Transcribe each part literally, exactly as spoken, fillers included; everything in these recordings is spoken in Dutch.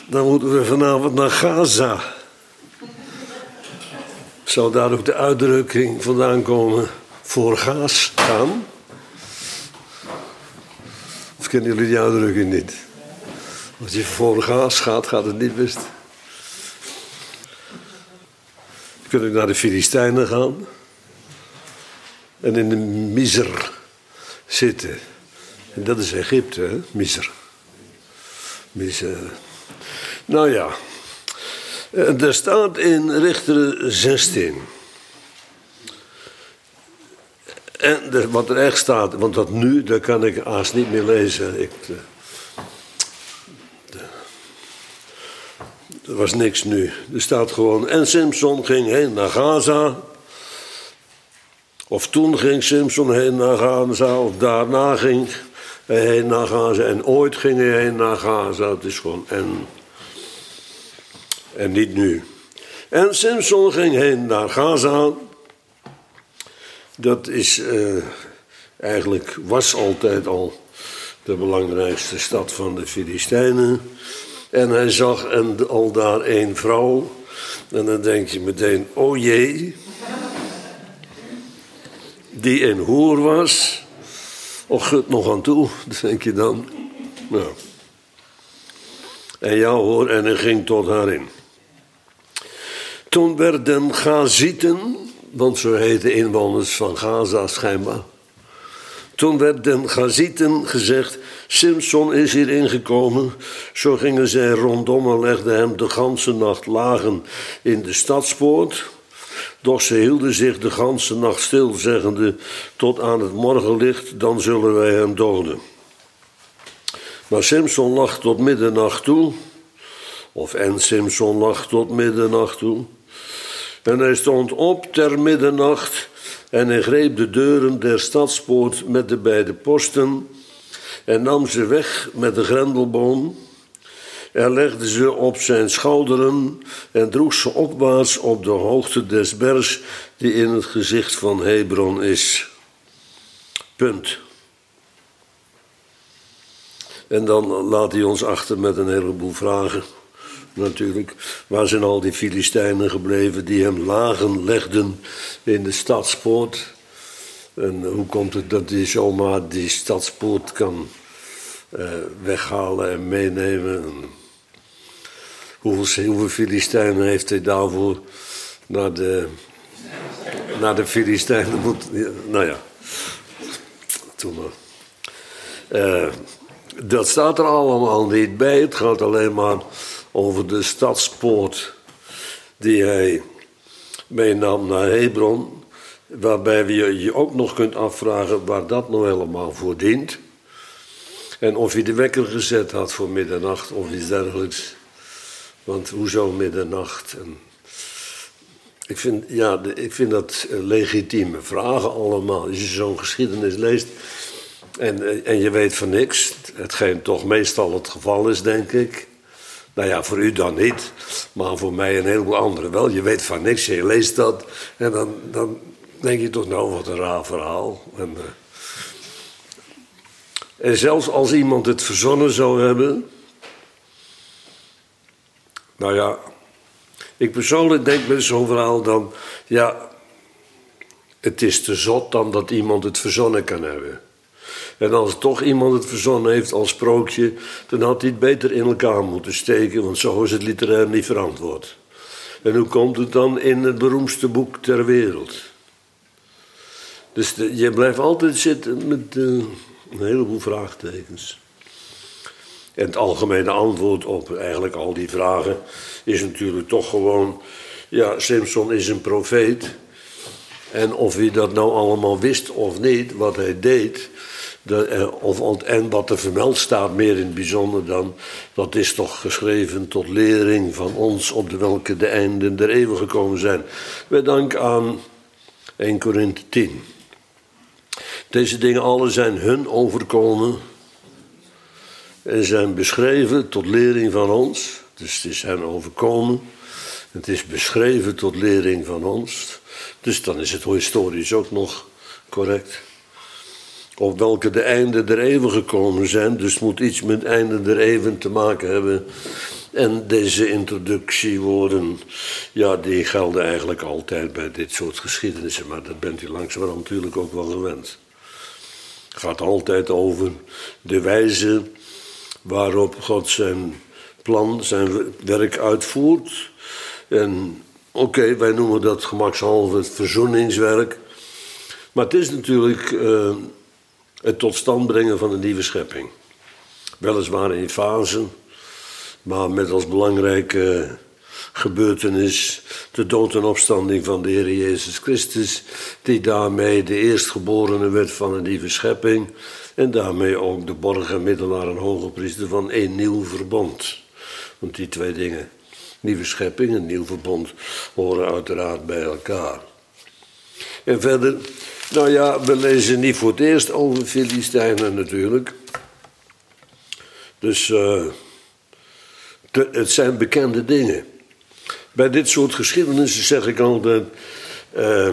Dan moeten we vanavond naar Gaza. Zou daar ook de uitdrukking vandaan komen voor gaas gaan? Of kennen jullie die uitdrukking niet? Als je voor gaas gaat, gaat het niet best. Je kunt ook naar de Filistijnen gaan. En in de Miser zitten. En dat is Egypte, hè? Miser. Miser. Nou ja. Er staat in Richteren zestien. En er, wat er echt staat, want dat nu, dat kan ik haast niet meer lezen. Ik, de, de, er was niks nu. Er staat gewoon, en Simson ging heen naar Gaza. Of toen ging Simson heen naar Gaza, of daarna ging hij heen naar Gaza. En ooit ging hij heen naar Gaza. Het is gewoon en. En niet nu. En Simson ging heen naar Gaza. Dat is uh, eigenlijk, was altijd al de belangrijkste stad van de Filistijnen. En hij zag en al daar één vrouw. En dan denk je meteen, oh jee. Die een hoer was. Och, gut nog aan toe, denk je dan. Nou. En ja hoor, en hij ging tot haar in. Toen werden Gazieten, want zo heten inwoners van Gaza schijnbaar. Toen werden Gazieten gezegd, Simson is hier ingekomen. Zo gingen zij rondom en legden hem de ganse nacht lagen in de stadspoort. Doch ze hielden zich de ganse nacht stil, zeggende, tot aan het morgenlicht, dan zullen wij hem doden. Maar Simson lag tot middernacht toe, of en Simson lag tot middernacht toe. En hij stond op ter middernacht en hij greep de deuren der stadspoort met de beide posten en nam ze weg met de grendelboom. En legde ze op zijn schouderen en droeg ze opwaarts op de hoogte des bergs die in het gezicht van Hebron is. Punt. En dan laat hij ons achter met een heleboel vragen. Natuurlijk, waar zijn al die Filistijnen gebleven die hem lagen legden in de stadspoort? En hoe komt het dat hij zomaar die stadspoort kan uh, weghalen en meenemen? En hoeveel, hoeveel Filistijnen heeft hij daarvoor naar de, naar de Filistijnen moeten? Nou ja, toen maar. Uh, dat staat er allemaal niet bij. Het gaat alleen maar over de stadspoort die hij meenam naar Hebron. Waarbij je je ook nog kunt afvragen waar dat nou helemaal voor dient. En of hij de wekker gezet had voor middernacht of iets dergelijks. Want hoezo middernacht? En ik, vind, ja, ik vind dat legitieme vragen allemaal. Als je zo'n geschiedenis leest en, en je weet van niks. Hetgeen toch meestal het geval is, denk ik. Nou ja, voor u dan niet, maar voor mij een heleboel anderen wel. Je weet van niks, je leest dat en dan, dan denk je toch, nou, wat een raar verhaal. En, uh, en zelfs als iemand het verzonnen zou hebben. Nou ja, ik persoonlijk denk bij zo'n verhaal dan, ja, het is te zot dan dat iemand het verzonnen kan hebben. En als toch iemand het verzonnen heeft als sprookje, dan had hij het beter in elkaar moeten steken, want zo is het literair niet verantwoord. En hoe komt het dan in het beroemdste boek ter wereld? Dus de, je blijft altijd zitten met uh, een heleboel vraagtekens. En het algemene antwoord op eigenlijk al die vragen is natuurlijk toch gewoon, ja, Simson is een profeet. En of hij dat nou allemaal wist of niet, wat hij deed, de, of, en wat er vermeld staat, meer in het bijzonder dan, dat is toch geschreven tot lering van ons, op de welke de einden der eeuwen gekomen zijn. Met dank aan Eerste Korinthe tien. Deze dingen alle zijn hun overkomen en zijn beschreven tot lering van ons. Dus het is hen overkomen. Het is beschreven tot lering van ons. Dus dan is het historisch ook nog correct. Op welke de einden der eeuwen gekomen zijn. Dus het moet iets met einden der eeuwen te maken hebben. En deze introductiewoorden, ja, die gelden eigenlijk altijd bij dit soort geschiedenissen. Maar dat bent u langzamerhand natuurlijk ook wel gewend. Het gaat altijd over de wijze waarop God zijn plan, zijn werk uitvoert. En oké, okay, wij noemen dat gemakshalve het verzoeningswerk. Maar het is natuurlijk uh, het tot stand brengen van een nieuwe schepping. Weliswaar in fasen, maar met als belangrijke gebeurtenis de dood en opstanding van de Heer Jezus Christus, die daarmee de eerstgeborene werd van een nieuwe schepping en daarmee ook de borger, middelaar en hoge priester van een nieuw verbond. Want die twee dingen, nieuwe schepping en nieuw verbond, horen uiteraard bij elkaar. En verder, nou ja, we lezen niet voor het eerst over Filistijnen natuurlijk. Dus uh, te, het zijn bekende dingen. Bij dit soort geschiedenissen zeg ik altijd, uh,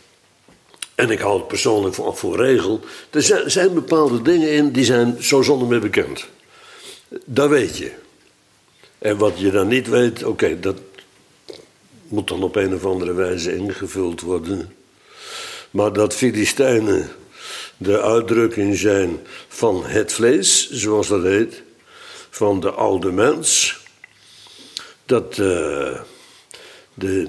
en ik hou het persoonlijk voor, voor regel, er zijn, zijn bepaalde dingen in die zijn zo zonder meer bekend. Dat weet je. En wat je dan niet weet, oké, okay, dat moet dan op een of andere wijze ingevuld worden. Maar dat Filistijnen de uitdrukking zijn van het vlees, zoals dat heet, van de oude mens, dat uh, de,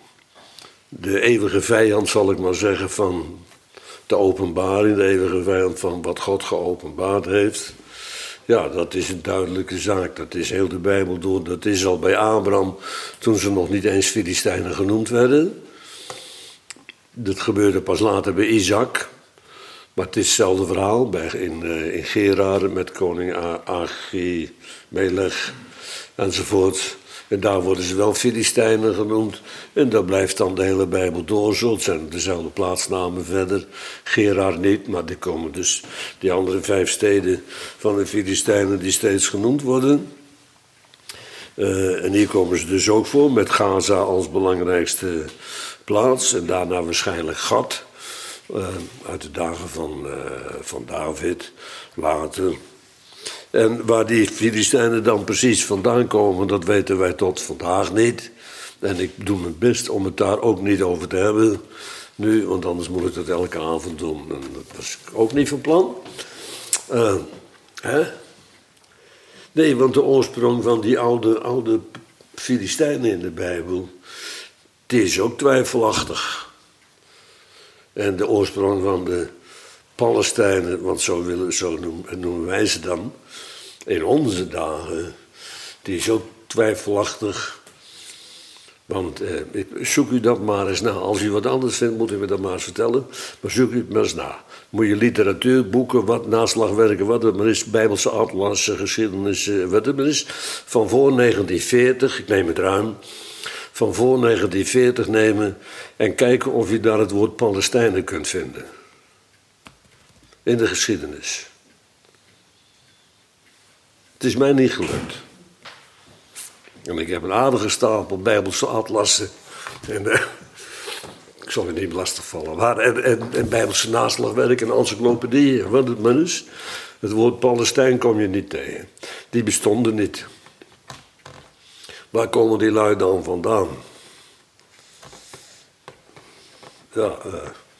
de eeuwige vijand, zal ik maar zeggen, van de openbaring, de eeuwige vijand van wat God geopenbaard heeft, ja, dat is een duidelijke zaak. Dat is heel de Bijbel door. Dat is al bij Abraham, toen ze nog niet eens Filistijnen genoemd werden. Dat gebeurde pas later bij Isaac. Maar het is hetzelfde verhaal bij, in, uh, in Gerar met koning Achimelech enzovoort. En daar worden ze wel Filistijnen genoemd. En dat blijft dan de hele Bijbel door zo. Het zijn dezelfde plaatsnamen verder. Gerar niet, maar er komen dus die andere vijf steden van de Filistijnen die steeds genoemd worden. Uh, en hier komen ze dus ook voor met Gaza als belangrijkste plaats. En daarna waarschijnlijk Gat. Uh, uit de dagen van, uh, van David, later. En waar die Filistijnen dan precies vandaan komen, dat weten wij tot vandaag niet. En ik doe mijn best om het daar ook niet over te hebben nu, want anders moet ik dat elke avond doen. En dat was ook niet van plan. Uh, hè? Nee, want de oorsprong van die oude, oude Filistijnen in de Bijbel, die is ook twijfelachtig. En de oorsprong van de Palestijnen, want zo, willen, zo noemen, noemen wij ze dan, in onze dagen, die is ook twijfelachtig. Want eh, ik, zoek u dat maar eens na. Als u wat anders vindt, moet u me dat maar eens vertellen. Maar zoek u het maar eens na. Moet je literatuur, boeken, wat naslagwerken, wat het maar is, Bijbelse atlassen, geschiedenis, wat het maar is, van voor negentien veertig, ik neem het ruim, van voor negentien veertig nemen en kijken of je daar het woord Palestijnen kunt vinden. In de geschiedenis. Het is mij niet gelukt. En ik heb een aardige stapel Bijbelse atlassen. En, uh, ik zal je niet lastigvallen. Maar, en, en, en Bijbelse naslagwerk en encyclopedieën. Wat het maar is. Het woord Palestijn kom je niet tegen. Die bestonden niet. Waar komen die lui dan vandaan? Ja, uh,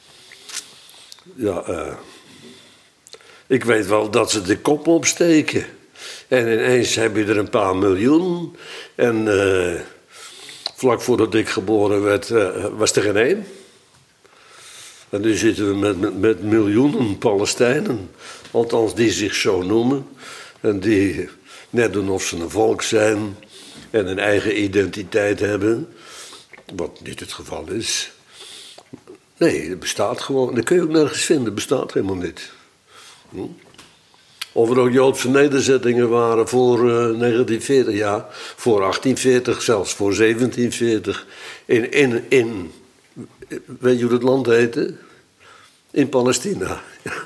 ja, uh, ik weet wel dat ze de kop opsteken. En ineens heb je er een paar miljoen. En uh, vlak voordat ik geboren werd, uh, was er geen één. En nu zitten we met, met, met miljoenen Palestijnen. Althans, die zich zo noemen. En die net doen of ze een volk zijn. En een eigen identiteit hebben. Wat niet het geval is. Nee, het bestaat gewoon. Dat kun je ook nergens vinden. Het bestaat helemaal niet. Hm? Of er ook Joodse nederzettingen waren voor uh, negentien veertig, ja, voor achttien veertig, zelfs voor zeventien veertig. In, in, in, weet je hoe het land heette? In Palestina.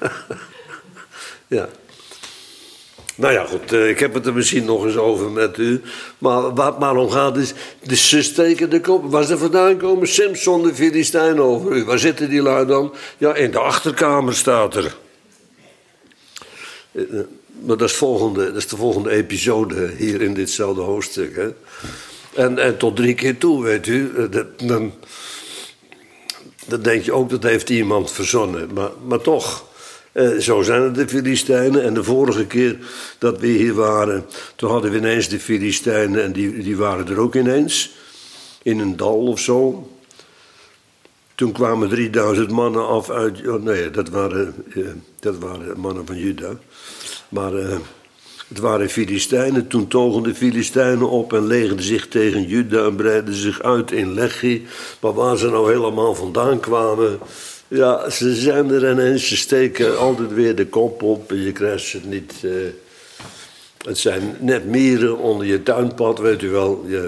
Ja. Nou ja, goed, uh, ik heb het er misschien nog eens over met u. Maar waar het maar om gaat is, de zus steken de kop. Waar ze vandaan komen? Simson de Filistijn over u. Waar zitten die lui dan? Ja, in de achterkamer staat er. Maar dat is, volgende, dat is de volgende episode hier in ditzelfde hoofdstuk. Hè? En, en tot drie keer toe, weet u. Dat, dan, dan denk je ook dat heeft iemand verzonnen. Maar, maar toch, eh, zo zijn het de Filistijnen. En de vorige keer dat we hier waren, toen hadden we ineens de Filistijnen. En die, die waren er ook ineens. In een dal of zo. Toen kwamen drieduizend mannen af uit... Oh nee, dat waren, eh, dat waren mannen van Juda. Maar eh, het waren Filistijnen. Toen togen de Filistijnen op en legerden zich tegen Juda... en breidden zich uit in Lechi. Maar waar ze nou helemaal vandaan kwamen... Ja, ze zijn er ineens. Ze steken altijd weer de kop op. En je krijgt ze niet... Eh, het zijn net mieren onder je tuinpad, weet u wel. Ja.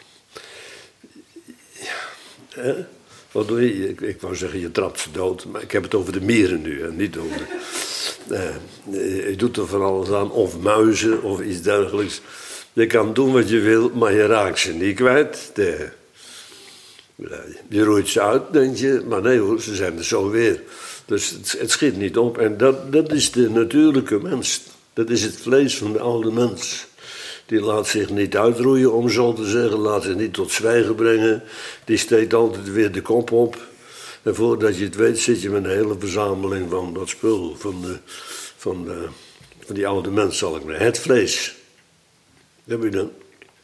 Ja. Wat doe je? Ik, ik wou zeggen, je trapt ze dood. Maar ik heb het over de mieren nu en niet over... Uh, je doet er van alles aan. Of muizen of iets dergelijks. Je kan doen wat je wil, maar je raakt ze niet kwijt. De, je roeit ze uit, denk je. Maar nee hoor, ze zijn er zo weer. Dus het, het schiet niet op. En dat, dat is de natuurlijke mens. Dat is het vlees van de oude mens. Die laat zich niet uitroeien, om zo te zeggen. Laat zich niet tot zwijgen brengen. Die steekt altijd weer de kop op. En voordat je het weet zit je met een hele verzameling van dat spul. Van, de, van, de, van die oude mens, zal ik maar. Het vlees. Heb je dan?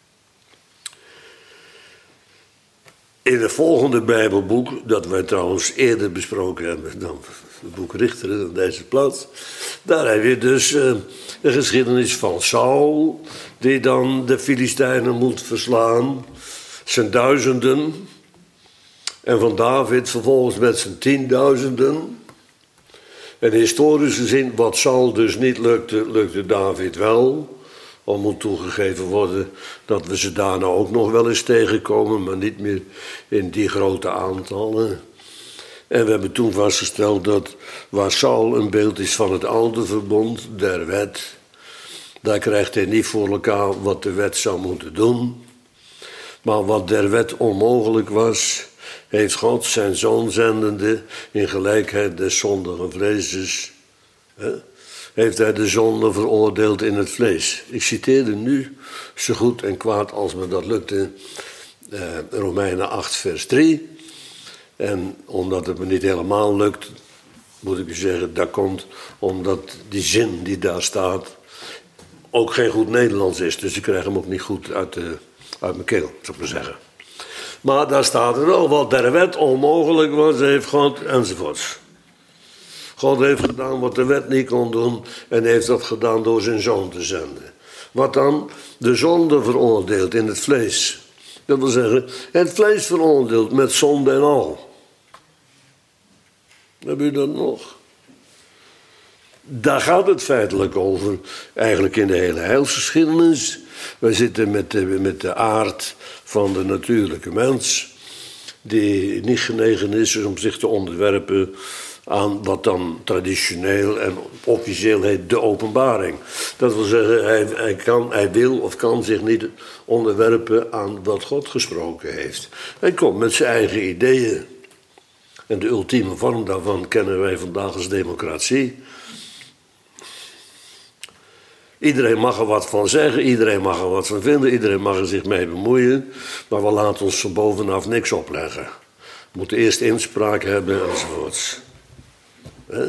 In het volgende Bijbelboek, dat wij trouwens eerder besproken hebben dan het boek Richteren, dan deze plaats. Daar heb je dus uh, de geschiedenis van Saul, die dan de Filistijnen moet verslaan. Zijn duizenden. En van David vervolgens met zijn tienduizenden. En historisch gezien, wat Saul dus niet lukte, lukte David wel. Al moet toegegeven worden dat we ze daarna ook nog wel eens tegenkomen, maar niet meer in die grote aantallen. En we hebben toen vastgesteld dat waar Saul een beeld is van het oude verbond, der wet, daar krijgt hij niet voor elkaar wat de wet zou moeten doen. Maar wat der wet onmogelijk was, heeft God zijn zoon zendende in gelijkheid des zondigen vleeses, hè, heeft hij de zonde veroordeeld in het vlees. Ik citeerde nu zo goed en kwaad als me dat lukte, eh, Romeinen acht vers drie. En omdat het me niet helemaal lukt, moet ik u zeggen, dat komt omdat die zin die daar staat ook geen goed Nederlands is. Dus ik krijg hem ook niet goed uit, de, uit mijn keel, zou ik maar zeggen. Maar daar staat er wel, wat der wet onmogelijk was, heeft God, enzovoorts. God heeft gedaan wat de wet niet kon doen en heeft dat gedaan door zijn zoon te zenden. Wat dan? De zonde veroordeeld in het vlees. Dat wil zeggen, het vlees veroordeeld met zonde en al. Heb u dat nog? Daar gaat het feitelijk over, eigenlijk in de hele heilsgeschiedenis. Wij zitten met de, met de aard van de natuurlijke mens, die niet genegen is om zich te onderwerpen aan wat dan traditioneel en officieel heet de openbaring. Dat wil zeggen, hij, hij, kan, hij wil of kan zich niet onderwerpen aan wat God gesproken heeft. Hij komt met zijn eigen ideeën. En de ultieme vorm daarvan kennen wij vandaag als democratie. Iedereen mag er wat van zeggen, iedereen mag er wat van vinden, iedereen mag er zich mee bemoeien. Maar we laten ons van bovenaf niks opleggen. We moeten eerst inspraak hebben enzovoorts. He?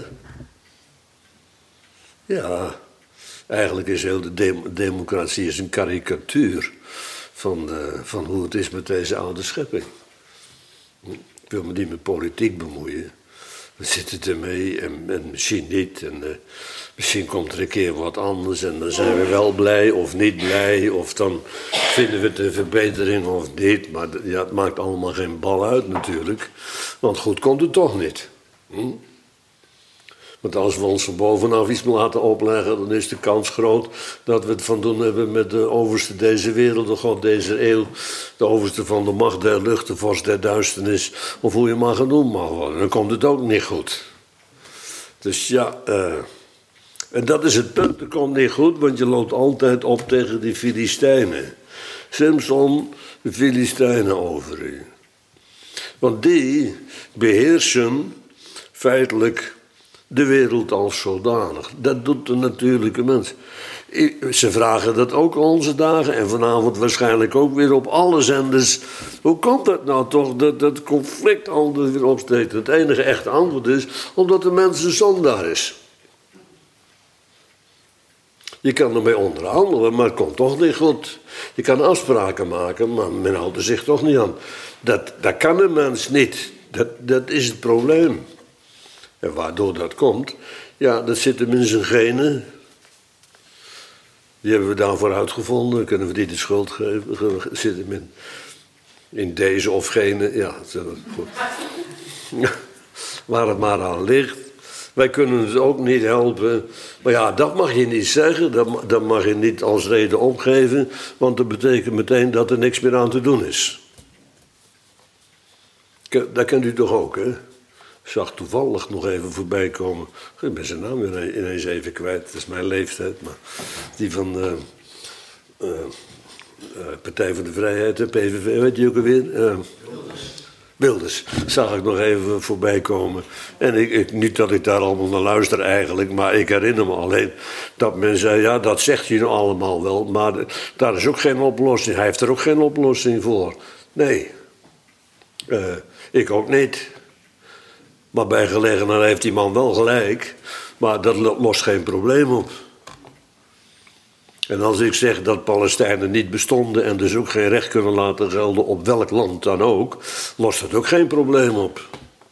Ja, eigenlijk is heel de dem- democratie is een karikatuur van, de, van hoe het is met deze oude schepping. Ik wil me niet met politiek bemoeien. We zitten ermee en, en misschien niet. En uh, misschien komt er een keer wat anders en dan zijn we wel blij of niet blij. Of dan vinden we het een verbetering of niet. Maar ja, het maakt allemaal geen bal uit natuurlijk. Want goed komt het toch niet. Hm? Want als we ons van bovenaf iets laten opleggen, dan is de kans groot dat we het van doen hebben met de overste deze wereld, de God deze eeuw, de overste van de macht der lucht, de vorst der duisternis, of hoe je maar genoemd mag worden. Dan komt het ook niet goed. Dus ja, uh, en dat is het punt, het komt niet goed, want je loopt altijd op tegen die Filistijnen. Simson, de Filistijnen over u. Want die beheersen feitelijk de wereld als zodanig. Dat doet de natuurlijke mens. Ze vragen dat ook onze dagen en vanavond waarschijnlijk ook weer op alle zenders. Hoe komt dat nou toch, dat dat conflict altijd weer opsteekt? Het enige echte antwoord is, omdat de mens een zondaar is. Je kan ermee onderhandelen, maar het komt toch niet goed. Je kan afspraken maken, maar men houdt er zich toch niet aan. Dat, dat kan een mens niet. Dat, dat is het probleem. En waardoor dat komt, ja, dat zit hem in zijn genen. Die hebben we daarvoor uitgevonden. Kunnen we die de schuld geven? Zit hem in, in deze of gene. Ja, goed. Waar het maar aan ligt. Wij kunnen het ook niet helpen. Maar ja, dat mag je niet zeggen. Dat, dat mag je niet als reden opgeven. Want dat betekent meteen dat er niks meer aan te doen is. Dat kent u toch ook, hè? Ik zag toevallig nog even voorbij komen. Ik ben zijn naam weer ineens even kwijt. Dat is mijn leeftijd. Maar die van de uh, uh, uh, Partij van de Vrijheid, de P V V, weet je ook alweer? Uh, Wilders. Zag ik nog even voorbij komen. En ik, ik, niet dat ik daar allemaal naar luister eigenlijk. Maar ik herinner me alleen dat men zei, ja, dat zegt hij nou allemaal wel. Maar de, daar is ook geen oplossing. Hij heeft er ook geen oplossing voor. Nee. Uh, ik ook niet. Maar bij gelegenheid heeft die man wel gelijk. Maar dat lost geen probleem op. En als ik zeg dat Palestijnen niet bestonden en dus ook geen recht kunnen laten gelden op welk land dan ook, lost dat ook geen probleem op.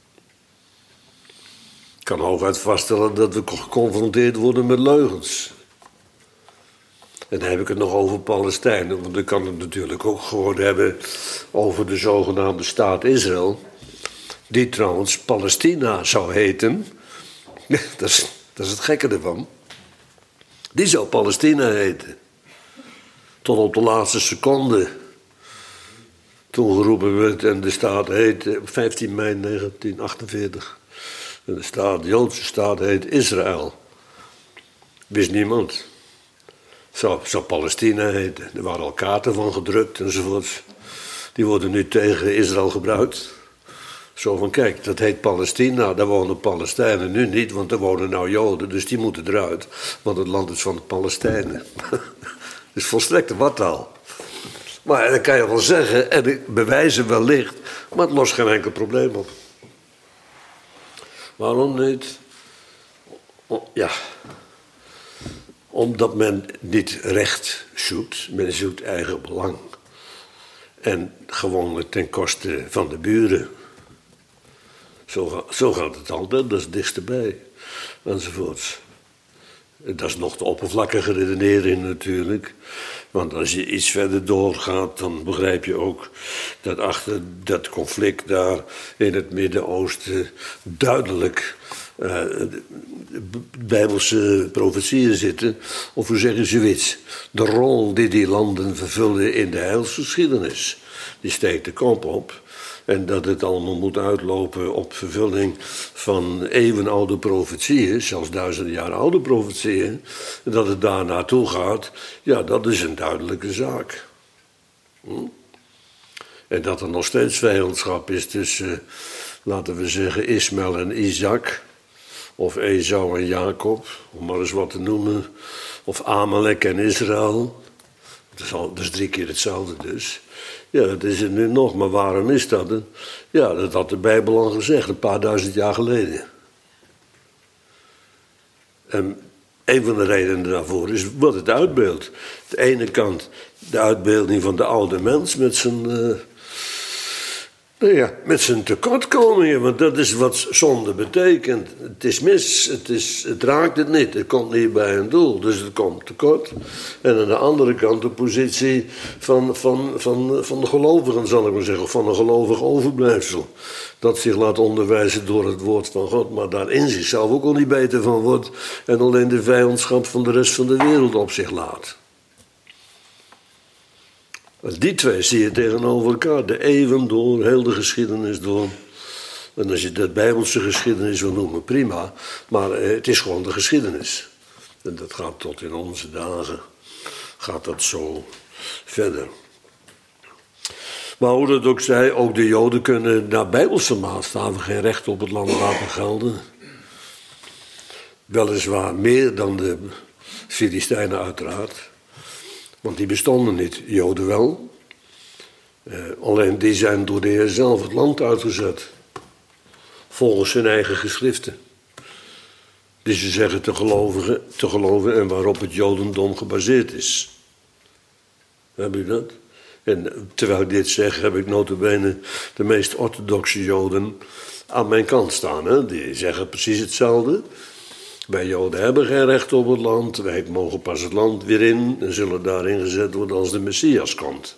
Ik kan hooguit vaststellen dat we geconfronteerd worden met leugens. En dan heb ik het nog over Palestijnen, want ik kan het natuurlijk ook gewoon hebben over de zogenaamde staat Israël. Die trouwens Palestina zou heten. dat, is, dat is het gekke ervan. Die zou Palestina heten. Tot op de laatste seconde. Toen geroepen werd en de staat heet vijftien mei negentien achtenveertig. En de staat, de Joodse staat heet Israël. Wist niemand. Zou, zou Palestina heten. Er waren al kaarten van gedrukt enzovoort. Die worden nu tegen Israël gebruikt. Zo van, kijk, dat heet Palestina, daar wonen Palestijnen nu niet, want er wonen nou Joden, dus die moeten eruit. Want het land is van de Palestijnen. Dus volstrekte wartaal. Maar dat kan je wel zeggen, en bewijzen wellicht, maar het lost geen enkel probleem op. Waarom niet? O, ja, omdat men niet recht zoekt, men zoekt eigen belang. En gewoon ten koste van de buren. Zo, zo gaat het altijd, dat is het dichtst erbij, enzovoorts. Dat is nog de oppervlakkige redenering natuurlijk. Want als je iets verder doorgaat, dan begrijp je ook dat achter dat conflict daar in het Midden-Oosten duidelijk uh, bijbelse profetieën zitten. Of hoe zeggen ze zoiets? De rol die die landen vervullen in de heilsgeschiedenis, die steekt de kop op. En dat het allemaal moet uitlopen op vervulling van eeuwenoude profetieën, zelfs duizenden jaar oude profetieën. En dat het daar naartoe gaat, ja, dat is een duidelijke zaak. Hm? En dat er nog steeds vijandschap is tussen, laten we zeggen, Ismaël en Isaac. Of Esau en Jacob, om maar eens wat te noemen. Of Amalek en Israël. Dat is, al, dat is drie keer hetzelfde dus. Ja, dat is het nu nog, maar waarom is dat? Ja, dat had de Bijbel al gezegd, een paar duizend jaar geleden. En een van de redenen daarvoor is wat het uitbeeldt. Aan de ene kant de uitbeelding van de oude mens met zijn, uh, nou ja, met zijn tekortkomingen, want dat is wat zonde betekent. Het is mis, het, is, het raakt het niet, het komt niet bij een doel, dus het komt tekort. En aan de andere kant de positie van, van, van, van de gelovigen, zal ik maar zeggen, of van een gelovig overblijfsel. Dat zich laat onderwijzen door het woord van God, maar daar in zichzelf ook al niet beter van wordt en alleen de vijandschap van de rest van de wereld op zich laat. Die twee zie je tegenover elkaar, de eeuwen door, heel de geschiedenis door. En als je dat Bijbelse geschiedenis wil noemen, prima. Maar het is gewoon de geschiedenis. En dat gaat tot in onze dagen, gaat dat zo verder. Maar hoe dat ook zij, ook de Joden kunnen naar Bijbelse maatstaven geen recht op het land laten gelden. Weliswaar meer dan de Filistijnen uiteraard. Want die bestonden niet. Joden wel. Uh, alleen die zijn door de Heer zelf het land uitgezet. Volgens hun eigen geschriften. Die ze zeggen te geloven, te geloven en waarop het Jodendom gebaseerd is. Heb je dat? En terwijl ik dit zeg, heb ik nota bene de meest orthodoxe Joden aan mijn kant staan. Hè? Die zeggen precies hetzelfde. Wij Joden hebben geen recht op het land. Wij mogen pas het land weer in en zullen daarin gezet worden als de Messias komt.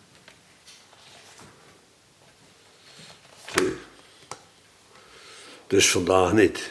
Dus vandaag niet.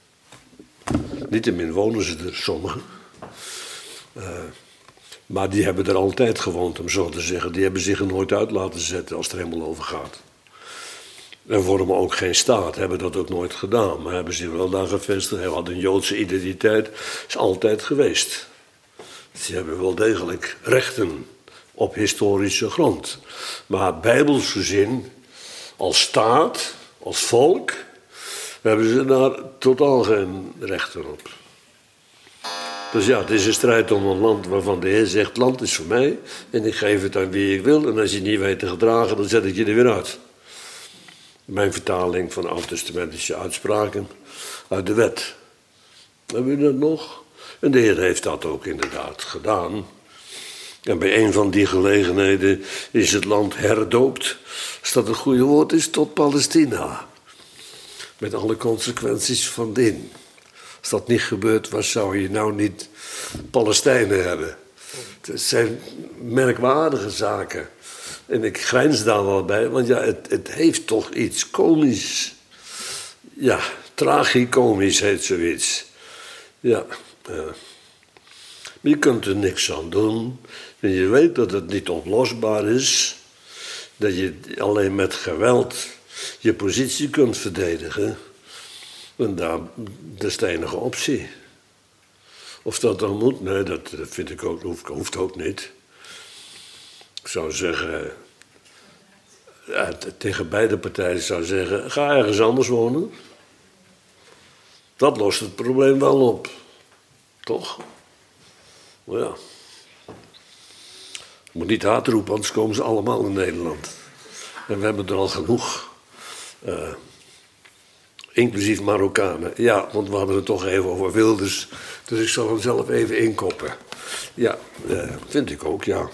Niettemin wonen ze er, sommigen. Uh, maar die hebben er altijd gewoond, om zo te zeggen. Die hebben zich er nooit uit laten zetten als het er helemaal over gaat. En vormen ook geen staat, hebben dat ook nooit gedaan. Maar hebben zich wel daar gevestigd. Hij had een Joodse identiteit, is altijd geweest. Die hebben wel degelijk rechten op historische grond. Maar bijbels gezin, als staat, als volk, hebben ze daar totaal geen rechten op. Dus ja, het is een strijd om een land waarvan de Heer zegt, land is voor mij en ik geef het aan wie ik wil. En als je het niet weet te gedragen, dan zet ik je er weer uit. Mijn vertaling van oud-testamentische uitspraken uit de wet. Hebben we dat nog? En de Heer heeft dat ook inderdaad gedaan. En bij een van die gelegenheden is het land herdoopt, als dat een goede woord is, tot Palestina. Met alle consequenties van dien. Als dat niet gebeurd was, zou je nou niet Palestijnen hebben. Het zijn merkwaardige zaken. En ik grijns daar wel bij, want ja, het, het heeft toch iets komisch. Ja, tragicomisch heet zoiets. Ja, uh. maar je kunt er niks aan doen. En je weet dat het niet oplosbaar is. Dat je alleen met geweld je positie kunt verdedigen. En daar, dat is de enige optie. Of dat dan moet, nee, dat vind ik ook, hoeft, hoeft ook niet. Ik zou zeggen, ja, tegen beide partijen zou zeggen, ga ergens anders wonen. Dat lost het probleem wel op. Toch? Maar ja. Je moet niet hard roepen, anders komen ze allemaal in Nederland. En we hebben er al genoeg. Uh, inclusief Marokkanen. Ja, want we hadden het toch even over Wilders. Dus ik zal hem zelf even inkoppen. Ja, uh, vind ik ook, ja.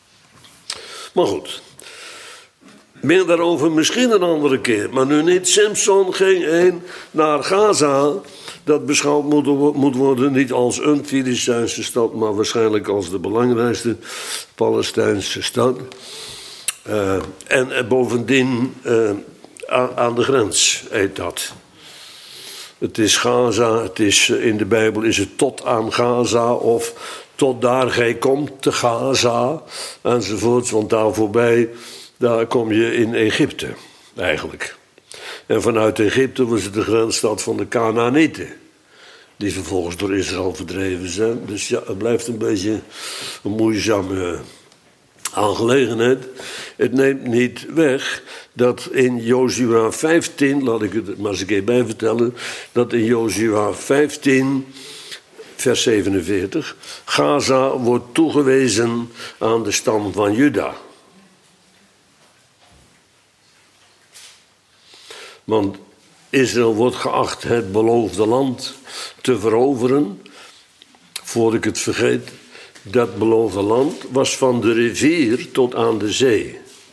Maar goed. Meer daarover misschien een andere keer. Maar nu niet. Samson ging heen naar Gaza. Dat beschouwd moet, moet worden niet als een Filistijnse stad, maar waarschijnlijk als de belangrijkste Palestijnse stad. Uh, en uh, bovendien uh, aan, aan de grens heet dat. Het is Gaza, het is, uh, in de Bijbel is het tot aan Gaza of tot daar gij komt te Gaza enzovoorts. Want daar voorbij, daar kom je in Egypte eigenlijk. En vanuit Egypte was het de grensstad van de Kanaanieten. Die vervolgens door Israël verdreven zijn. Dus ja, het blijft een beetje een moeizame aangelegenheid. Het neemt niet weg dat in Jozua vijftien, laat ik het maar eens een keer bij vertellen, dat in Jozua vijftien, vers zevenenveertig, Gaza wordt toegewezen aan de stam van Juda. Want Israël wordt geacht het beloofde land te veroveren. Voor ik het vergeet, dat beloofde land was van de rivier tot aan de zee.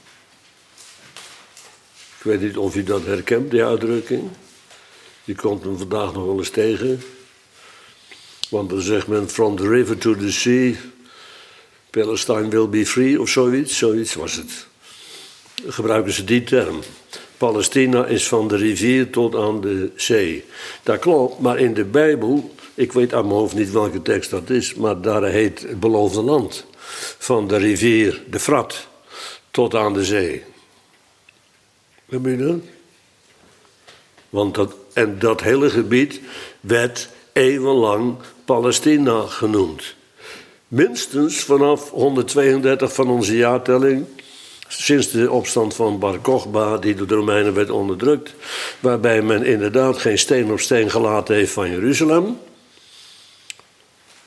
Ik weet niet of u dat herkent, die uitdrukking. Je komt hem vandaag nog wel eens tegen. Want dan zegt men, from the river to the sea, Palestine will be free, of zoiets. Zoiets was het. Gebruiken ze die term. Palestina is van de rivier tot aan de zee. Dat klopt, maar in de Bijbel, ik weet aan mijn hoofd niet welke tekst dat is, maar daar heet het beloofde land. Van de rivier, de Frat, tot aan de zee. Heb je dat? Want dat, en dat hele gebied werd eeuwenlang Palestina genoemd. Minstens vanaf honderdtweeëndertig van onze jaartelling, sinds de opstand van Bar Kochba, die door de Romeinen werd onderdrukt, waarbij men inderdaad geen steen op steen gelaten heeft van Jeruzalem.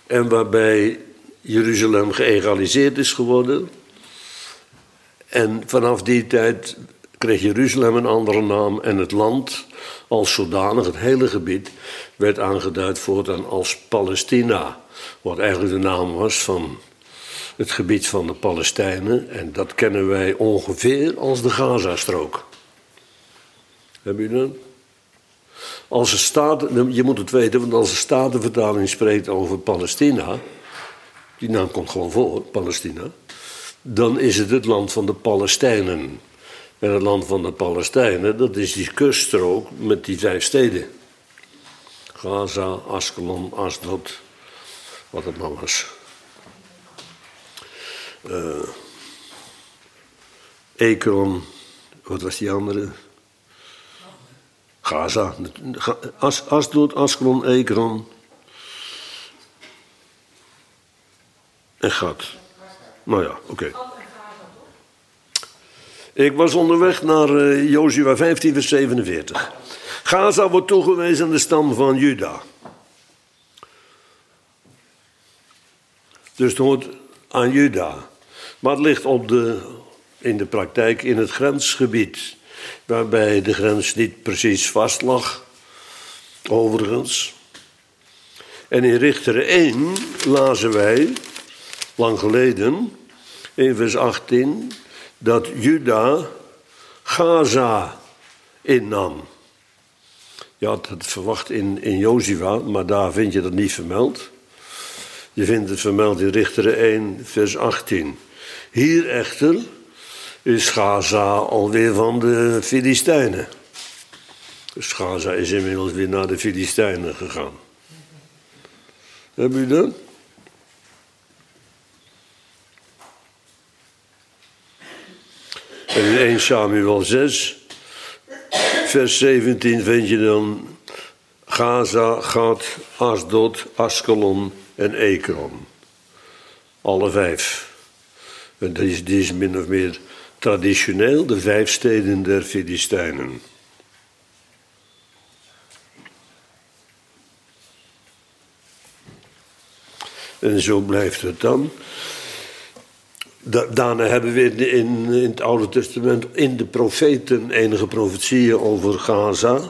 en waarbij Jeruzalem geëgaliseerd is geworden. En vanaf die tijd kreeg Jeruzalem een andere naam en het land als zodanig, het hele gebied, werd aangeduid voortaan als Palestina. Wat eigenlijk de naam was van het gebied van de Palestijnen. En dat kennen wij ongeveer als de Gazastrook. Heb je dat? Als de Staten, je moet het weten, want als de Statenvertaling spreekt over Palestina, die naam komt gewoon voor, Palestina, dan is het het land van de Palestijnen. En het land van de Palestijnen, dat is die kuststrook met die vijf steden. Gaza, Askelon, Asdod, wat het maar was. Uh, Ekron, wat was die andere? Gaza, As, Asdod, Askelon, Ekron en Gad. Nou ja, oké. Okay. Ik was onderweg naar uh, Jozua vijftien, vers zevenenveertig. Gaza wordt toegewezen aan de stam van Juda. Dus het hoort aan Juda. Maar het ligt op de, in de praktijk in het grensgebied. Waarbij de grens niet precies vast lag. Overigens. En in Richteren één lazen wij, lang geleden, in vers achttien, dat Juda Gaza innam. Je had het verwacht in, in Jozua, maar daar vind je dat niet vermeld. Je vindt het vermeld in Richteren één, vers achttien. Hier echter is Gaza alweer van de Filistijnen. Dus Gaza is inmiddels weer naar de Filistijnen gegaan. Heb u dat? En in eerste Samuel zes, vers zeventien vind je dan Gaza, Gad, Asdod, Askelon en Ekron. Alle vijf. En die is, die is min of meer traditioneel de vijf steden der Filistijnen. En zo blijft het dan. Da- daarna hebben we in, in, in het Oude Testament in de profeten enige profetieën over Gaza.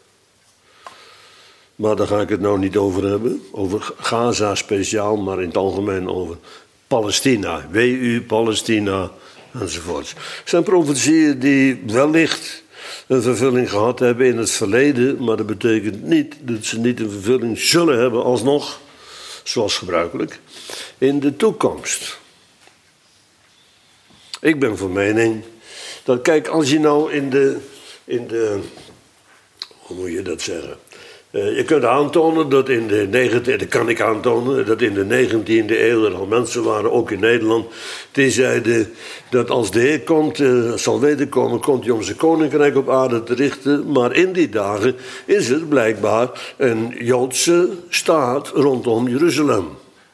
Maar daar ga ik het nou niet over hebben. Over Gaza speciaal, maar in het algemeen over Palestina. Wee u, Palestina, enzovoorts. Het zijn profetieën die wellicht een vervulling gehad hebben in het verleden. Maar dat betekent niet dat ze niet een vervulling zullen hebben alsnog, zoals gebruikelijk, in de toekomst. Ik ben van mening dat, kijk, als je nou in de, in de hoe moet je dat zeggen? Uh, je kunt aantonen dat in de negentiende, dat kan ik aantonen, dat in de negentiende eeuw er al mensen waren, ook in Nederland, die zeiden dat als de Heer komt, uh, zal wederkomen, komt hij om zijn koninkrijk op aarde te richten. Maar in die dagen is er blijkbaar een Joodse staat rondom Jeruzalem.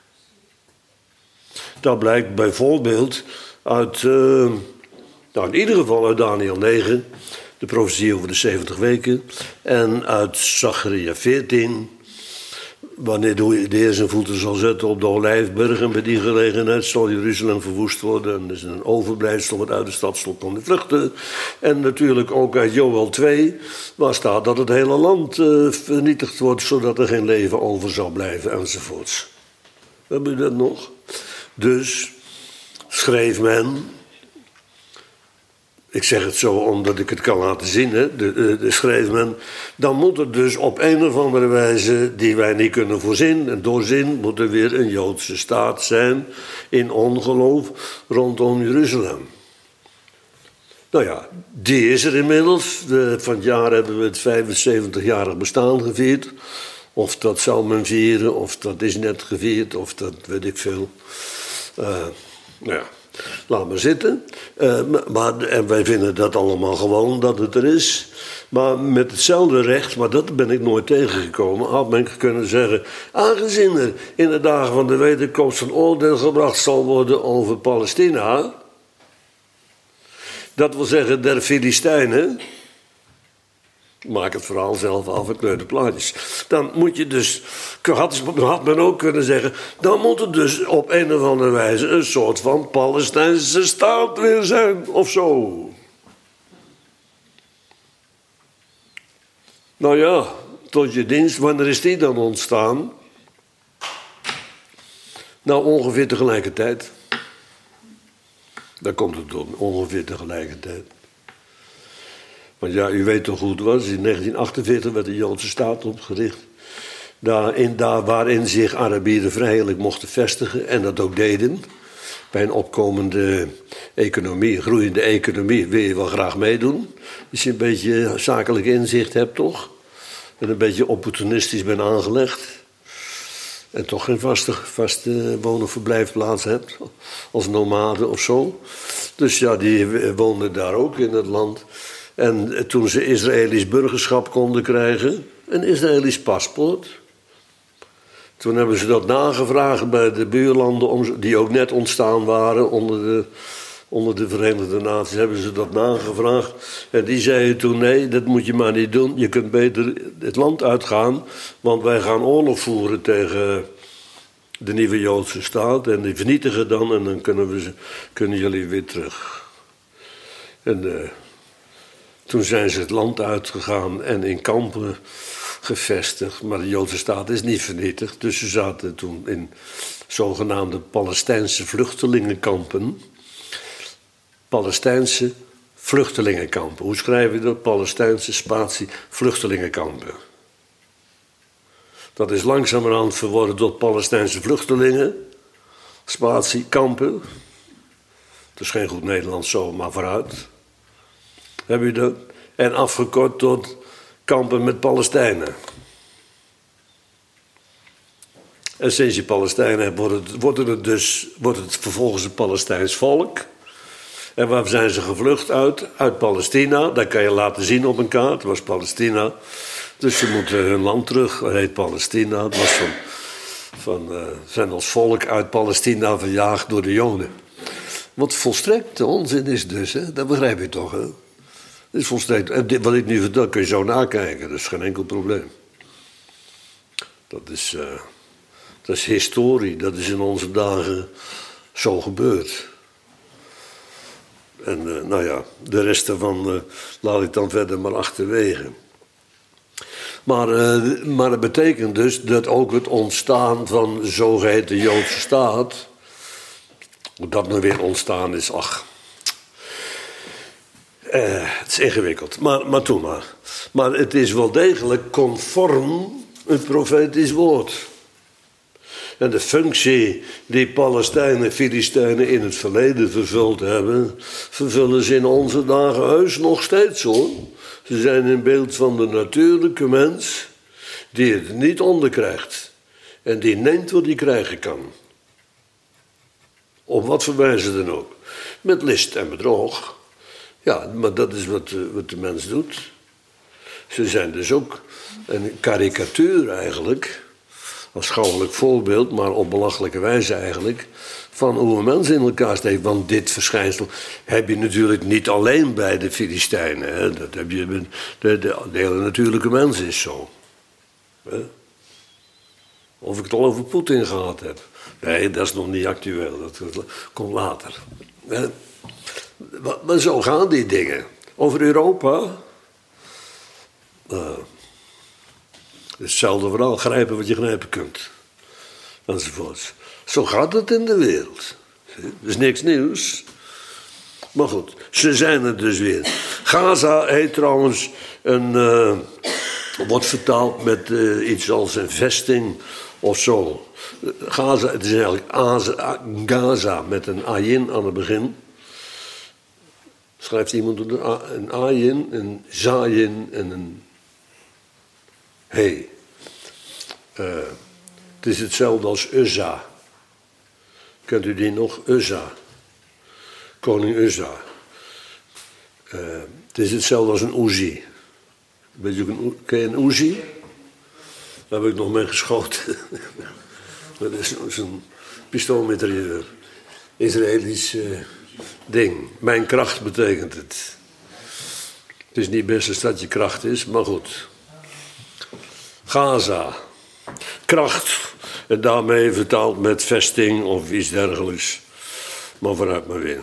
Dat blijkt bijvoorbeeld uit, uh, nou in ieder geval uit Daniel negen, de profetie over de zeventig weken, en uit Zacharia veertien, wanneer de Heer zijn voeten zal zetten op de Olijfberg, en bij die gelegenheid zal Jeruzalem verwoest worden, en er is een overblijfsel wat uit de stad zal komen vluchten. En natuurlijk ook uit Joël twee, waar staat dat het hele land uh, vernietigd wordt, zodat er geen leven over zal blijven, enzovoorts. Hebben we dat nog? Dus schreef men, ik zeg het zo omdat ik het kan laten zien, hè, de, de, de schreef men, dan moet er dus op een of andere wijze, die wij niet kunnen voorzien en doorzien, moet er weer een Joodse staat zijn in ongeloof rondom Jeruzalem. Nou ja, die is er inmiddels. De, van het jaar hebben we het vijfenzeventigjarig bestaan gevierd. Of dat zal men vieren, of dat is net gevierd, of dat weet ik veel. Uh, nou ja. Laat maar zitten. Uh, maar, en wij vinden dat allemaal gewoon dat het er is. Maar met hetzelfde recht, maar dat ben ik nooit tegengekomen, had men kunnen zeggen, aangezien er in de dagen van de wederkomst een oordeel gebracht zal worden over Palestina, dat wil zeggen der Filistijnen, Maak het verhaal zelf af en kleur de plaatjes. Dan moet je dus, had, had men ook kunnen zeggen, dan moet er dus op een of andere wijze een soort van Palestijnse staat weer zijn, of zo. Nou ja, tot je dienst, wanneer is die dan ontstaan? Nou, ongeveer tegelijkertijd. Daar komt het op, ongeveer tegelijkertijd. Want ja, u weet toch hoe het was. In negentien achtenveertig werd de Joodse staat opgericht. Daarin, daar waarin zich Arabieren vrijelijk mochten vestigen. En dat ook deden. Bij een opkomende economie, groeiende economie, wil je wel graag meedoen. Als je een beetje zakelijk inzicht hebt, toch? En een beetje opportunistisch bent aangelegd. En toch geen vaste, vaste woon- of verblijfplaats hebt. Als nomade of zo. Dus ja, die woonden daar ook in het land. En toen ze Israëlisch burgerschap konden krijgen, een Israëlisch paspoort. Toen hebben ze dat nagevraagd bij de buurlanden, die ook net ontstaan waren onder de, onder de Verenigde Naties, hebben ze dat nagevraagd. En die zeiden toen, nee, dat moet je maar niet doen. Je kunt beter het land uitgaan, want wij gaan oorlog voeren tegen de nieuwe Joodse staat. En die vernietigen dan en dan kunnen, we, kunnen jullie weer terug. En uh, toen zijn ze het land uitgegaan en in kampen gevestigd. Maar de Joodse staat is niet vernietigd. Dus ze zaten toen in zogenaamde Palestijnse vluchtelingenkampen. Palestijnse vluchtelingenkampen. Hoe schrijf je dat? Palestijnse spatie vluchtelingenkampen. Dat is langzamerhand verworden tot Palestijnse vluchtelingen. Spatie kampen. Dat is geen goed Nederlands zo, maar vooruit. Heb je dat? En afgekort tot kampen met Palestijnen. En sinds je Palestijnen hebt, wordt het, wordt het, dus, wordt het vervolgens een Palestijns volk. En waar zijn ze gevlucht uit? Uit Palestina. Dat kan je laten zien op een kaart. Het was Palestina. Dus ze moeten hun land terug. Dat heet Palestina. Het was van, van, uh, zijn als volk uit Palestina verjaagd door de Joden. Wat volstrekt onzin is dus, hè? Dat begrijp je toch, hè? Dat is volstrekt. En dit, wat ik nu vertel, kun je zo nakijken. Dat is geen enkel probleem. Dat is, uh, dat is historie. Dat is in onze dagen zo gebeurd. En uh, nou ja, de rest daarvan uh, laat ik dan verder maar achterwege. Maar, uh, maar dat betekent dus dat ook het ontstaan van de zogeheten Joodse staat, hoe dat nou weer ontstaan is, ach. Uh, het is ingewikkeld, maar, maar toen maar. Maar het is wel degelijk conform het profetisch woord. En de functie die Palestijnen, Filistijnen in het verleden vervuld hebben, vervullen ze in onze dagen heus nog steeds, hoor. Ze zijn in beeld van de natuurlijke mens die het niet onderkrijgt. En die neemt wat hij krijgen kan. Op wat voor wijze dan ook. Met list en bedrog. Ja, maar dat is wat, wat de mens doet. Ze zijn dus ook een karikatuur eigenlijk, als schouwelijk voorbeeld, maar op belachelijke wijze eigenlijk, van hoe een mens in elkaar steekt. Want dit verschijnsel heb je natuurlijk niet alleen bij de Filistijnen. Hè? Dat heb je met de, de, de hele natuurlijke mens is zo. Hè? Of ik het al over Poetin gehad heb. Nee, dat is nog niet actueel. Dat, dat komt later. Hè? Maar, maar zo gaan die dingen. Over Europa. Uh, hetzelfde verhaal. Grijpen wat je grijpen kunt. Enzovoorts. Zo gaat het in de wereld. Dat is niks nieuws. Maar goed, ze zijn er dus weer. Gaza heet trouwens een... Uh, wordt vertaald met uh, iets als een vesting of zo. Gaza, het is eigenlijk Aza, Gaza met een ayin aan het begin. Schrijft iemand een ayin, een zayin en een he. Uh, het is hetzelfde als Uzza. Kent u die nog? Uzza. Koning Uzza. Uh, het is hetzelfde als een Uzi. Weet je ook een, ken je een Uzi? Daar heb ik nog mee geschoten. Dat is zo'n pistoolmitrailleur. Israëlisch uh, ding. Mijn kracht betekent het. Het is niet best een stadje kracht is, maar goed. Gaza. Kracht. En daarmee vertaald met vesting of iets dergelijks. Maar vooruit maar weer.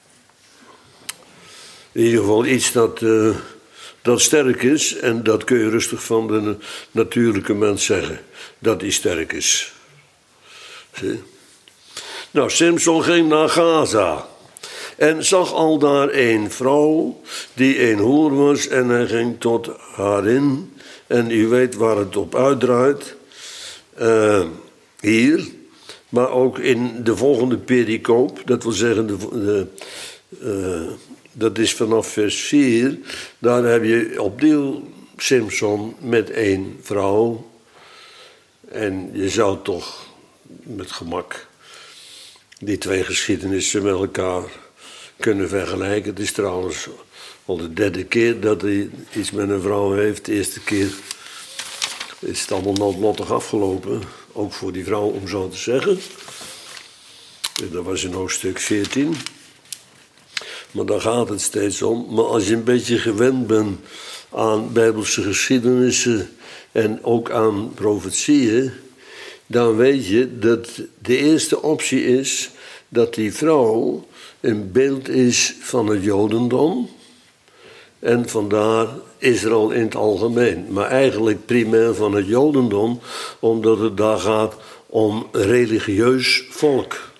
In ieder geval iets dat, uh, dat sterk is. En dat kun je rustig van de natuurlijke mens zeggen. Dat hij sterk is. Zie? Nou, Samson ging naar Gaza. En zag al daar een vrouw die een hoer was. En hij ging tot haar in. En u weet waar het op uitdraait. Uh, hier. Maar ook in de volgende pericoop. Dat wil zeggen, de, de, uh, dat is vanaf vers vier. Daar heb je opnieuw Samson met één vrouw. En je zou toch met gemak die twee geschiedenissen met elkaar kunnen vergelijken. Het is trouwens al de derde keer dat hij iets met een vrouw heeft. De eerste keer is het allemaal noodlottig afgelopen. Ook voor die vrouw, om zo te zeggen. Dat was in hoofdstuk veertien. Maar daar gaat het steeds om. Maar als je een beetje gewend bent aan Bijbelse geschiedenissen en ook aan profetieën, dan weet je dat de eerste optie is dat die vrouw een beeld is van het Jodendom. En vandaar Israël in het algemeen. Maar eigenlijk primair van het Jodendom, omdat het daar gaat om religieus volk.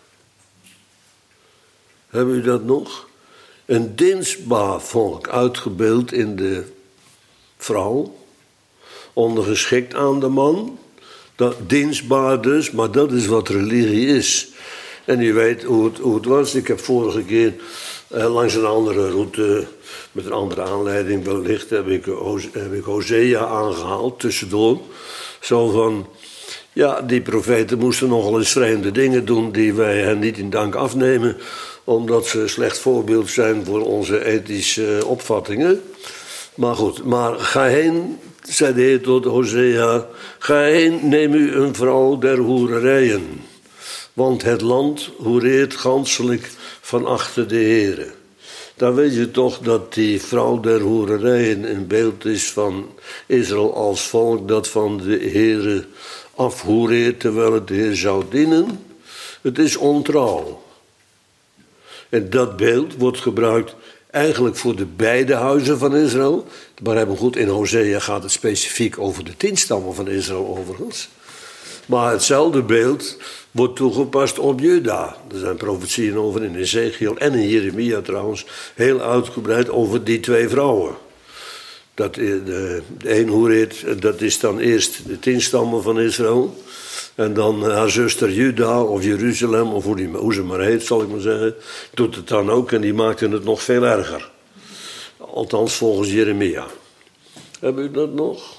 Hebben u dat nog? Een dienstbaar volk, uitgebeeld in de vrouw. Ondergeschikt aan de man. Dat, dienstbaar dus, maar dat is wat religie is. En u weet hoe het, hoe het was. Ik heb vorige keer eh, langs een andere route, met een andere aanleiding wellicht, heb ik, heb ik Hosea aangehaald, tussendoor. Zo van, ja, die profeten moesten nogal eens vreemde dingen doen die wij hen niet in dank afnemen, omdat ze een slecht voorbeeld zijn voor onze ethische opvattingen. Maar goed, maar ga heen, zei de Heer tot Hosea, ga heen, neem u een vrouw der hoererijen. Want het land hoereert ganselijk van achter de Heere. Dan weet je toch dat die vrouw der hoererijen een beeld is van Israël als volk dat van de Heere afhoereert terwijl het de Heer zou dienen. Het is ontrouw. En dat beeld wordt gebruikt eigenlijk voor de beide huizen van Israël. Maar hebben goed, in Hosea gaat het specifiek over de tien stammen van Israël overigens. Maar hetzelfde beeld wordt toegepast op Juda. Er zijn profetieën over in Ezekiel en in Jeremia trouwens, heel uitgebreid over die twee vrouwen. Dat, de, de een hoereert, dat is dan eerst de tien stammen van Israël. En dan haar zuster Juda of Jeruzalem, of hoe, die, hoe ze maar heet, zal ik maar zeggen, doet het dan ook en die maakte het nog veel erger. Althans volgens Jeremia. Hebben u dat nog?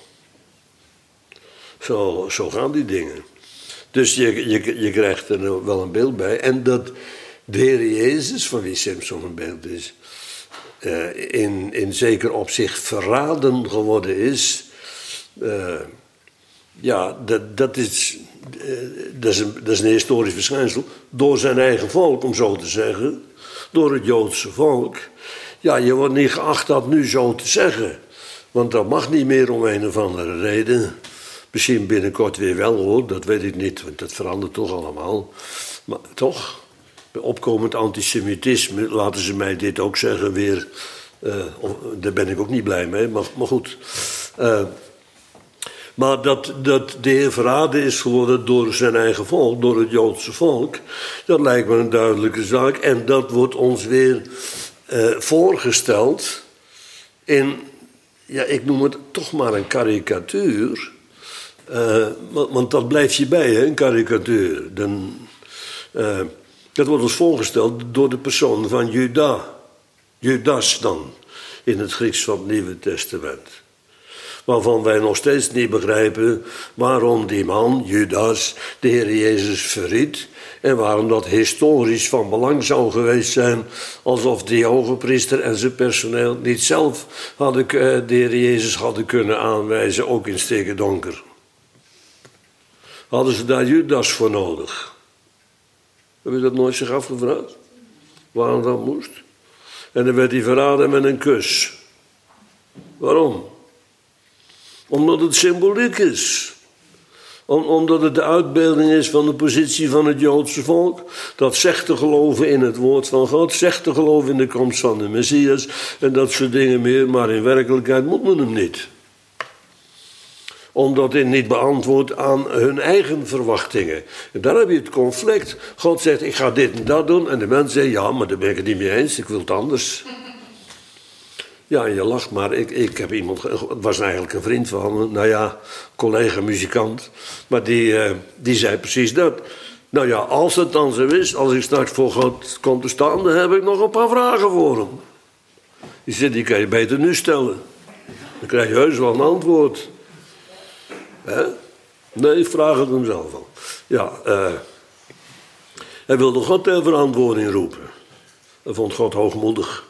Zo, zo gaan die dingen. Dus je, je, je krijgt er wel een beeld bij. En dat de Heer Jezus, van wie Samson een beeld is, uh, in, in zeker opzicht verraden geworden is. Uh, ja, dat, dat, is, uh, dat, is een, dat is een historisch verschijnsel. Door zijn eigen volk, om zo te zeggen. Door het Joodse volk. Ja, je wordt niet geacht dat nu zo te zeggen. Want dat mag niet meer om een of andere reden. Misschien binnenkort weer wel hoor, dat weet ik niet, want dat verandert toch allemaal. Maar toch, bij opkomend antisemitisme, laten ze mij dit ook zeggen weer. Uh, daar ben ik ook niet blij mee, maar, maar goed. Uh, maar dat, dat de Heer verraden is geworden door zijn eigen volk, door het Joodse volk, dat lijkt me een duidelijke zaak. En dat wordt ons weer uh, voorgesteld in, ja, ik noem het toch maar een karikatuur. Uh, want dat blijf je bij, hè, een karikatuur. Dan, uh, dat wordt ons voorgesteld door de persoon van Juda. Judas dan, in het Grieks van het Nieuwe Testament. Waarvan wij nog steeds niet begrijpen waarom die man, Judas, de Heer Jezus verried. En waarom dat historisch van belang zou geweest zijn. Alsof die hoge priester en zijn personeel niet zelf hadden, de Heer Jezus hadden kunnen aanwijzen, ook in stikdonker. Hadden ze daar Judas voor nodig? Heb je dat nooit zich afgevraagd? Waarom dat moest? En dan werd hij verraden met een kus. Waarom? Omdat het symboliek is. Om, omdat het de uitbeelding is van de positie van het Joodse volk. Dat zegt te geloven in het woord van God. Zegt te geloven in de komst van de Messias. En dat soort dingen meer. Maar in werkelijkheid moet men hem niet. Omdat hij niet beantwoordt aan hun eigen verwachtingen. En daar heb je het conflict. God zegt, ik ga dit en dat doen. En de mensen zeggen, ja, maar daar ben ik het niet mee eens. Ik wil het anders. Ja, en je lacht, maar ik, ik heb iemand... Het was eigenlijk een vriend van me. Nou ja, collega-muzikant. Maar die, uh, die zei precies dat. Nou ja, als het dan zo is, als ik straks voor God kom te staan... dan heb ik nog een paar vragen voor hem. Die zei, die kan je beter nu stellen. Dan krijg je heus wel een antwoord. Hè? Nee, ik vraag het hem zelf al. Ja, uh, hij wilde God ter verantwoording roepen. Dat vond God hoogmoedig.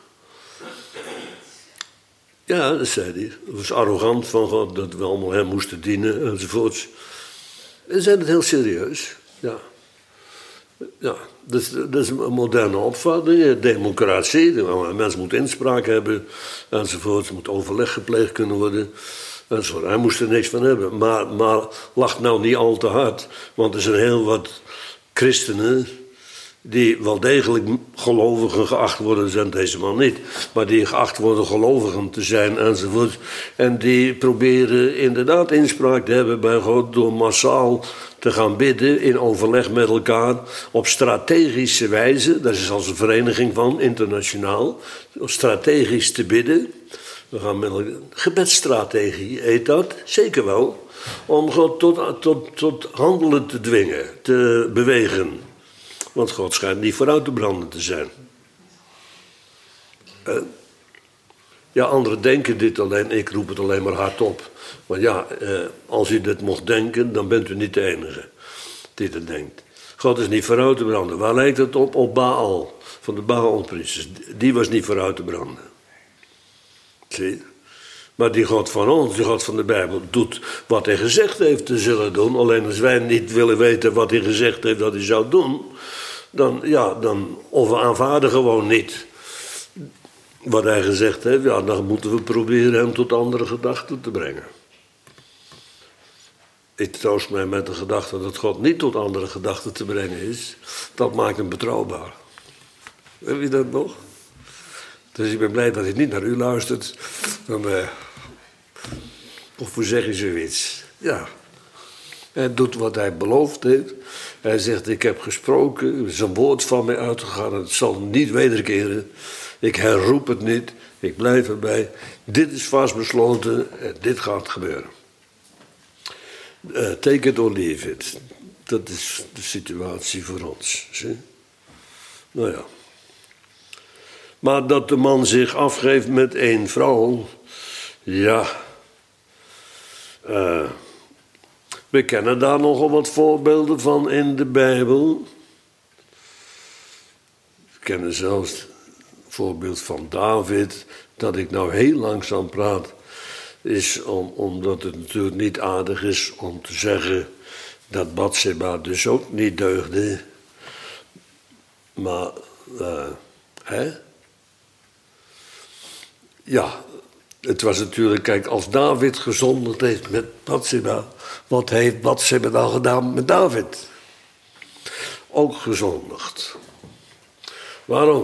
Ja, dat zei hij. Het was arrogant van God dat we allemaal hem moesten dienen enzovoorts. En zei het heel serieus. Ja, ja dat, is, dat is een moderne opvatting. Democratie, een mens moet inspraak hebben enzovoort. Er moet overleg gepleegd kunnen worden. Enzovoort. Hij moest er niks van hebben. Maar, maar lacht nou niet al te hard. Want er zijn heel wat christenen... die wel degelijk gelovigen geacht worden, zijn deze man niet. Maar die geacht worden gelovigen te zijn enzovoort. En die proberen inderdaad inspraak te hebben bij God... door massaal te gaan bidden in overleg met elkaar... op strategische wijze, daar is zelfs een vereniging van, internationaal... strategisch te bidden. We gaan met elkaar, gebedsstrategie heet dat, zeker wel... om God tot, tot, tot handelen te dwingen, te bewegen... Want God schijnt niet vooruit te branden te zijn. Uh, ja, anderen denken dit alleen, ik roep het alleen maar hardop. Maar ja, uh, als u dit mocht denken, dan bent u niet de enige die dat denkt. God is niet vooruit te branden. Waar lijkt het op? Op Baal, van de Baal-priesters. Die was niet vooruit te branden. Zie? Maar die God van ons, die God van de Bijbel, doet wat hij gezegd heeft te zullen doen. Alleen als wij niet willen weten wat hij gezegd heeft dat hij zou doen... dan, ja, dan of we aanvaarden gewoon niet wat hij gezegd heeft... ja, dan moeten we proberen hem tot andere gedachten te brengen. Ik troost mij met de gedachte dat God niet tot andere gedachten te brengen is. Dat maakt hem betrouwbaar. Weet je dat nog? Dus ik ben blij dat hij niet naar u luistert. Dan, uh, of hoe zeg je zoiets? Ja. Hij doet wat hij beloofd heeft. Hij zegt, ik heb gesproken, er is een woord van mij uitgegaan... het zal niet wederkeren. Ik herroep het niet, ik blijf erbij. Dit is vastbesloten en dit gaat gebeuren. Uh, take it or leave it. Dat is de situatie voor ons. Zie? Nou ja. Maar dat de man zich afgeeft met één vrouw... ja... Uh, we kennen daar nogal wat voorbeelden van in de Bijbel. We kennen zelfs het voorbeeld van David... dat ik nou heel langzaam praat... is om, omdat het natuurlijk niet aardig is om te zeggen... dat Batseba dus ook niet deugde. Maar, uh, hè? Ja, het was natuurlijk, kijk, als David gezondigd heeft met Batseba... wat heeft Batseba dan gedaan met David? Ook gezondigd. Waarom?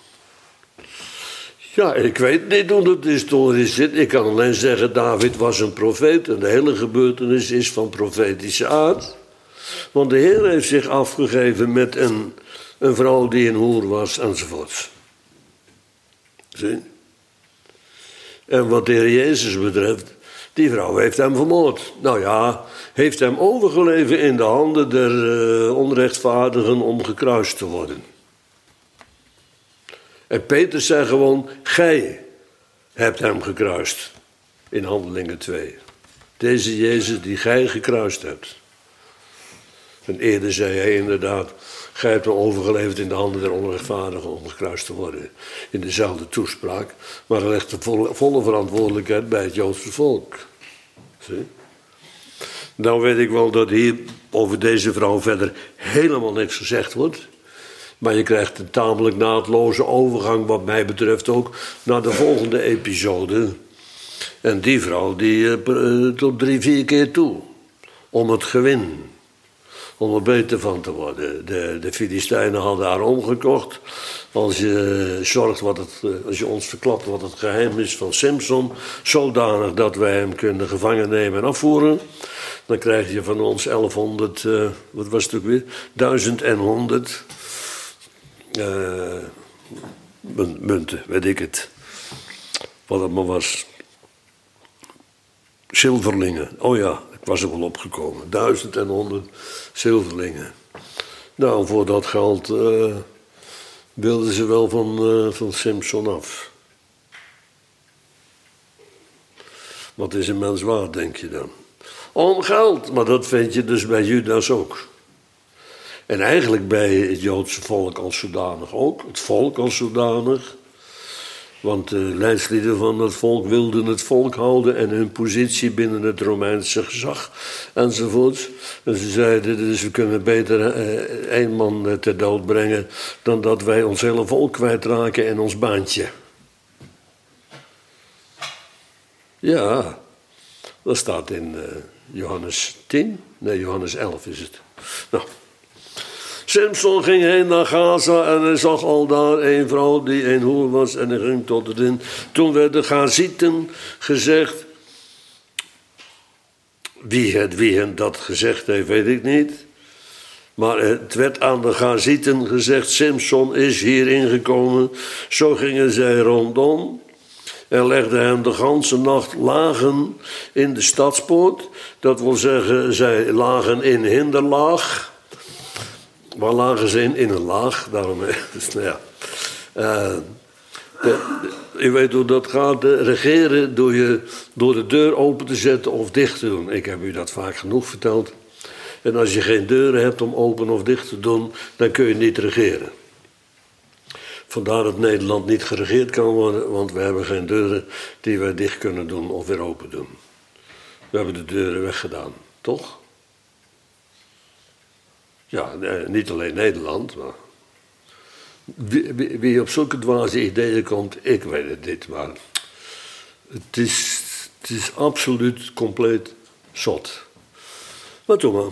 Ja, ik weet niet hoe het historisch zit. Ik kan alleen zeggen, David was een profeet... en de hele gebeurtenis is van profetische aard. Want de Heer heeft zich afgegeven met een, een vrouw die een hoer was, enzovoort. Zie? En wat de Heer Jezus betreft, die vrouw heeft hem vermoord. Nou ja, heeft hem overgeleverd in de handen der uh, onrechtvaardigen om gekruist te worden. En Petrus zei gewoon, gij hebt hem gekruist. In Handelingen twee. Deze Jezus die gij gekruist hebt. En eerder zei hij inderdaad, gij hebt hem overgeleverd in de handen der onrechtvaardigen om gekruist te worden. In dezelfde toespraak. Maar hij legt de volle, volle verantwoordelijkheid bij het Joodse volk. Zie? Nou weet ik wel dat hier over deze vrouw verder helemaal niks gezegd wordt. Maar je krijgt een tamelijk naadloze overgang wat mij betreft ook naar de volgende episode. En die vrouw die uh, tot drie, vier keer toe. Om het gewin. Om er beter van te worden. De, de Filistijnen hadden haar omgekocht. Als je zorgt wat het, als je ons verklapt wat het geheim is van Samson, zodanig dat wij hem kunnen gevangen nemen en afvoeren, dan krijg je van ons elfhonderd, uh, wat was het ook weer? duizend en honderd uh, munten, weet ik het. Wat het maar was. Zilverlingen. Oh ja, ik was er wel opgekomen. Duizend en honderd zilverlingen. Nou, voor dat geld uh, wilden ze wel van, uh, van Samson af. Wat is een mens waard, denk je dan? Om geld, maar dat vind je dus bij Judas ook. En eigenlijk bij het Joodse volk als zodanig ook. Het volk als zodanig. Want de leidslieden van het volk wilden het volk houden en hun positie binnen het Romeinse gezag enzovoort. En ze zeiden dus we kunnen beter eh, één man ter dood brengen dan dat wij ons hele volk kwijtraken en ons baantje. Ja, dat staat in uh, Johannes tien, nee Johannes elf is het. Nou. Samson ging heen naar Gaza en hij zag al daar een vrouw die een hoer was en hij ging tot het in. Toen werd de Gazieten gezegd, wie het wie hen dat gezegd heeft weet ik niet. Maar het werd aan de Gazieten gezegd, Samson is hier ingekomen. Zo gingen zij rondom en legden hem de ganse nacht lagen in de stadspoort. Dat wil zeggen, zij lagen in hinderlaag. Waar lagen ze in? In een laag. Daarom, dus, nou ja. Uh, de, de, u weet hoe dat gaat. De regeren door, je, door de deur open te zetten of dicht te doen. Ik heb u dat vaak genoeg verteld. En als je geen deuren hebt om open of dicht te doen, dan kun je niet regeren. Vandaar dat Nederland niet geregeerd kan worden, want we hebben geen deuren die wij dicht kunnen doen of weer open doen. We hebben de deuren weggedaan, toch? Ja, niet alleen Nederland, maar wie, wie, wie op zulke dwaze ideeën komt, ik weet het niet, maar het is, het is absoluut compleet zot. Maar toch maar.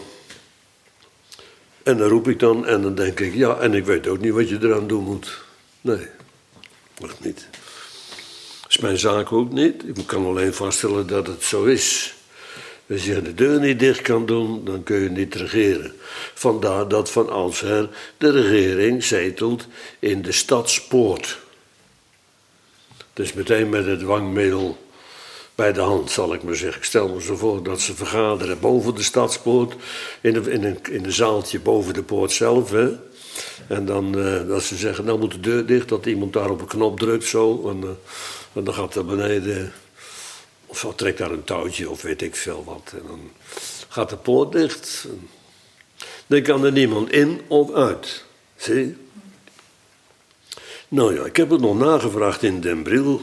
En dan roep ik dan en dan denk ik, ja, en ik weet ook niet wat je eraan doen moet. Nee, echt niet. Dat is mijn zaak ook niet. Ik kan alleen vaststellen dat het zo is. Als je de deur niet dicht kan doen, dan kun je niet regeren. Vandaar dat van oudsher de regering zetelt in de stadspoort. Dus meteen met het dwangmiddel bij de hand, zal ik maar zeggen. Ik stel me zo voor dat ze vergaderen boven de stadspoort, in een, in een, in een zaaltje boven de poort zelf. Hè. En dan uh, dat ze zeggen, nou moet de deur dicht, dat iemand daar op een knop drukt zo. En, uh, en dan gaat er beneden, of zo, trekt daar een touwtje of weet ik veel wat. En dan gaat de poort dicht. Dan kan er niemand in of uit. Zie? Nou ja, ik heb het nog nagevraagd in Den Bril.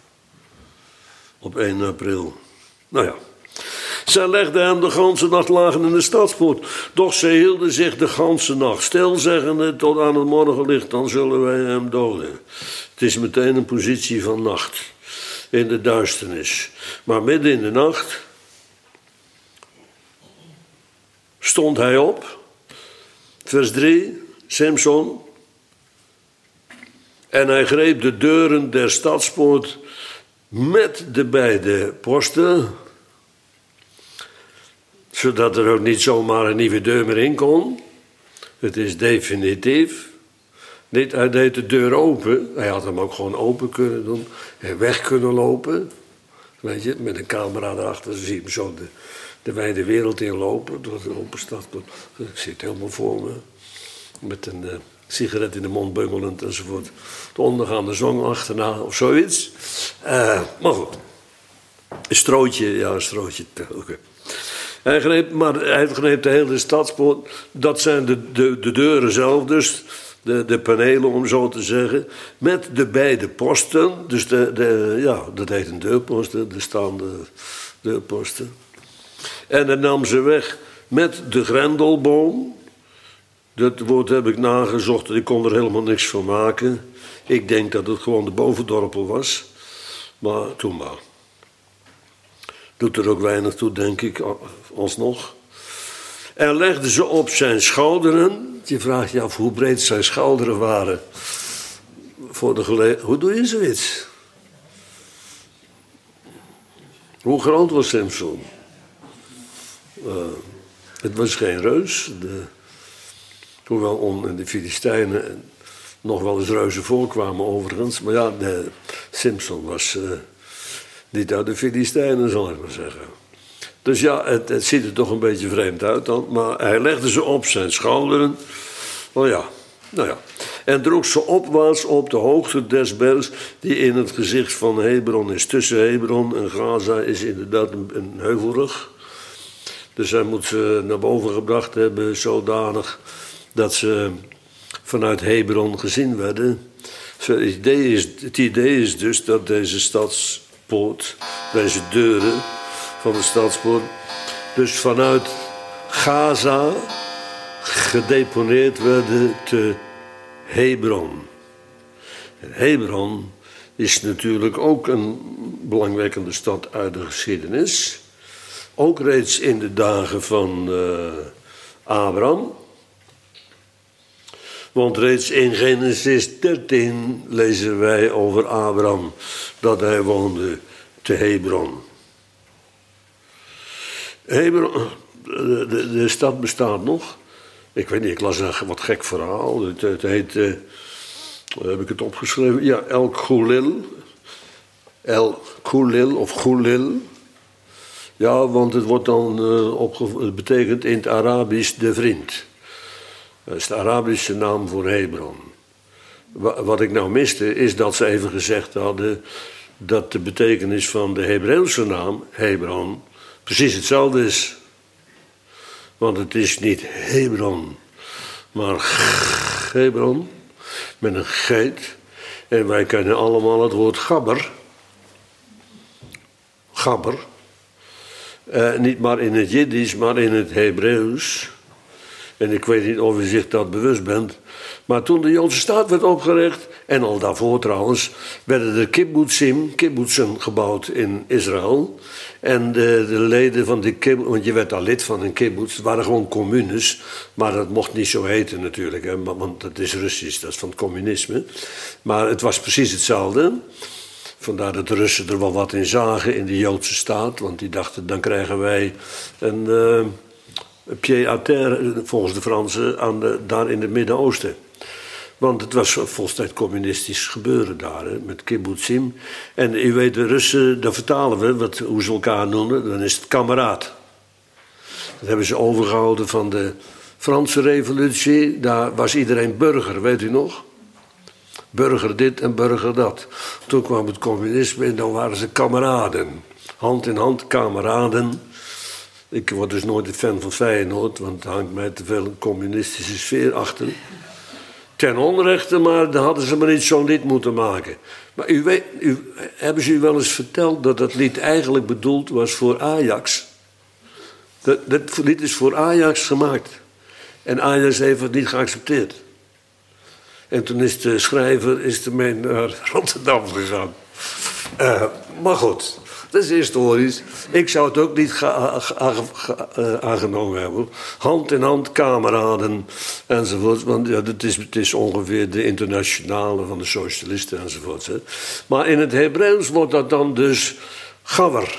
Op één april. Nou ja. Zij legden hem de ganse nacht lagen in de stadspoort. Doch zij hielden zich de ganse nacht stil, zeggende tot aan het morgenlicht, dan zullen wij hem doden. Het is meteen een positie van nacht. In de duisternis. Maar midden in de nacht stond hij op. Vers drie, Samson. En hij greep de deuren der stadspoort met de beide posten, zodat er ook niet zomaar een nieuwe deur meer in kon. Het is definitief. Niet, hij deed de deur open. Hij had hem ook gewoon open kunnen doen. En weg kunnen lopen. Weet je, met een camera erachter. Dan zie je hem zo de, de wijde wereld inlopen. Door de open stad. Ik zit helemaal voor me. Met een uh, sigaret in de mond bungelend enzovoort. De ondergaande zon achterna of zoiets. Uh, maar goed. Een strootje, ja, een strootje. Okay. Hij greep, maar hij greep de hele stadspoort. Dat zijn de, de, de deuren zelf dus. De, de panelen, om zo te zeggen. Met de beide posten. Dus de, de, ja, dat heet een deurposten. De staande deurposten. En hij nam ze weg met de grendelboom. Dat woord heb ik nagezocht. Ik kon er helemaal niks van maken. Ik denk dat het gewoon de bovendorpel was. Maar toen maar. Doet er ook weinig toe, denk ik, alsnog. En legde ze op zijn schouderen. Je vraagt je af hoe breed zijn schouderen waren. Voor de gele... Hoe doe je zoiets? Hoe groot was Samson? Uh, het was geen reus. De... Hoewel on de Filistijnen nog wel eens reuzen voorkwamen overigens. Maar ja, de Samson was uh, niet uit de Filistijnen, zal ik maar zeggen. Dus ja, het, het ziet er toch een beetje vreemd uit dan. Maar hij legde ze op zijn schouderen. Oh ja, nou ja. En droeg ze opwaarts op de hoogte des bergs die in het gezicht van Hebron is. Tussen Hebron en Gaza is inderdaad een, een heuvelrug. Dus hij moet ze naar boven gebracht hebben zodanig dat ze vanuit Hebron gezien werden. Het idee is, het idee is dus dat deze stadspoort, deze deuren van de stadspoort, dus vanuit Gaza gedeponeerd werden te Hebron. En Hebron is natuurlijk ook een belangwekkende stad uit de geschiedenis. Ook reeds in de dagen van uh, Abraham. Want reeds in Genesis dertien lezen wij over Abraham dat hij woonde te Hebron. Hebron, de, de, de stad bestaat nog. Ik weet niet, ik las een wat gek verhaal. Het, het heet, uh, heb ik het opgeschreven? Ja, El Goulil. El Goulil of Goulil. Ja, want het wordt dan uh, opge- het betekent in het Arabisch de vriend. Dat is de Arabische naam voor Hebron. Wat ik nou miste is dat ze even gezegd hadden dat de betekenis van de Hebreeuwse naam, Hebron, precies hetzelfde is. Want het is niet Hebron, maar Hebron, met een geit. En wij kennen allemaal het woord gabber. Gabber. Uh, niet maar in het Jiddisch, maar in het Hebreeuws. En ik weet niet of u zich dat bewust bent. Maar toen de Joodse staat werd opgericht, en al daarvoor trouwens, werden er kibbutzim, kibbutzen gebouwd in Israël. En de, de leden van die kibbutz, want je werd al lid van een kibbutz, het waren gewoon communes. Maar dat mocht niet zo heten natuurlijk, hè, want dat is Russisch, dat is van het communisme. Maar het was precies hetzelfde. Vandaar dat de Russen er wel wat in zagen in de Joodse staat. Want die dachten, dan krijgen wij een uh, pied-à-terre, volgens de Fransen, aan de, daar in het Midden-Oosten. Want het was volstrekt communistisch gebeuren daar, hè, met kibbutzim. En u weet, de Russen, dat vertalen we, wat, hoe ze elkaar noemen, dan is het kameraad. Dat hebben ze overgehouden van de Franse revolutie. Daar was iedereen burger, weet u nog? Burger dit en burger dat. Toen kwam het communisme en dan waren ze kameraden. Hand in hand, kameraden. Ik word dus nooit een fan van Feyenoord, want er hangt mij te veel een communistische sfeer achter. Ten onrechte, maar dan hadden ze maar niet zo'n lied moeten maken. Maar u weet, u, hebben ze u wel eens verteld dat dat lied eigenlijk bedoeld was voor Ajax? Dat, dat lied is voor Ajax gemaakt. En Ajax heeft het niet geaccepteerd. En toen is de schrijver is ermee naar Rotterdam gegaan. Uh, maar goed, dat is historisch. Ik zou het ook niet ga, ga, ga, uh, aangenomen hebben. Hand in hand, kameraden enzovoort. Want ja, het, is, het is ongeveer de internationale van de socialisten enzovoort. Hè. Maar in het Hebreeuws wordt dat dan dus gaver.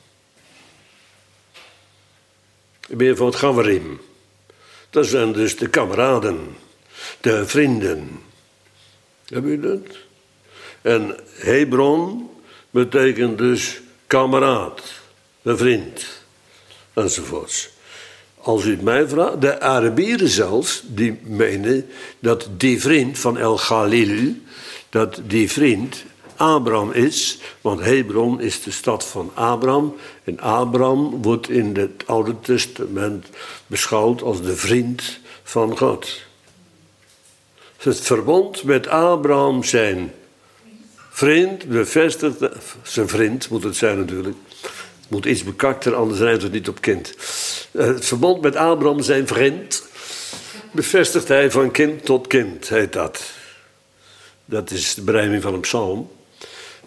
Meer van het gaverim. Dat zijn dus de kameraden. De vrienden. Heb je dat? En Hebron betekent dus kameraad, de vriend, enzovoorts. Als u het mij vraagt, de Arabieren zelfs, die menen dat die vriend van El Galil, dat die vriend Abraham is, want Hebron is de stad van Abraham. En Abraham wordt in het Oude Testament beschouwd als de vriend van God. Het verbond met Abraham zijn vriend bevestigt, zijn vriend moet het zijn natuurlijk, het moet iets bekakter, anders rijdt het niet op kind. Het verbond met Abraham zijn vriend bevestigt hij van kind tot kind, heet dat. Dat is de berijming van een psalm.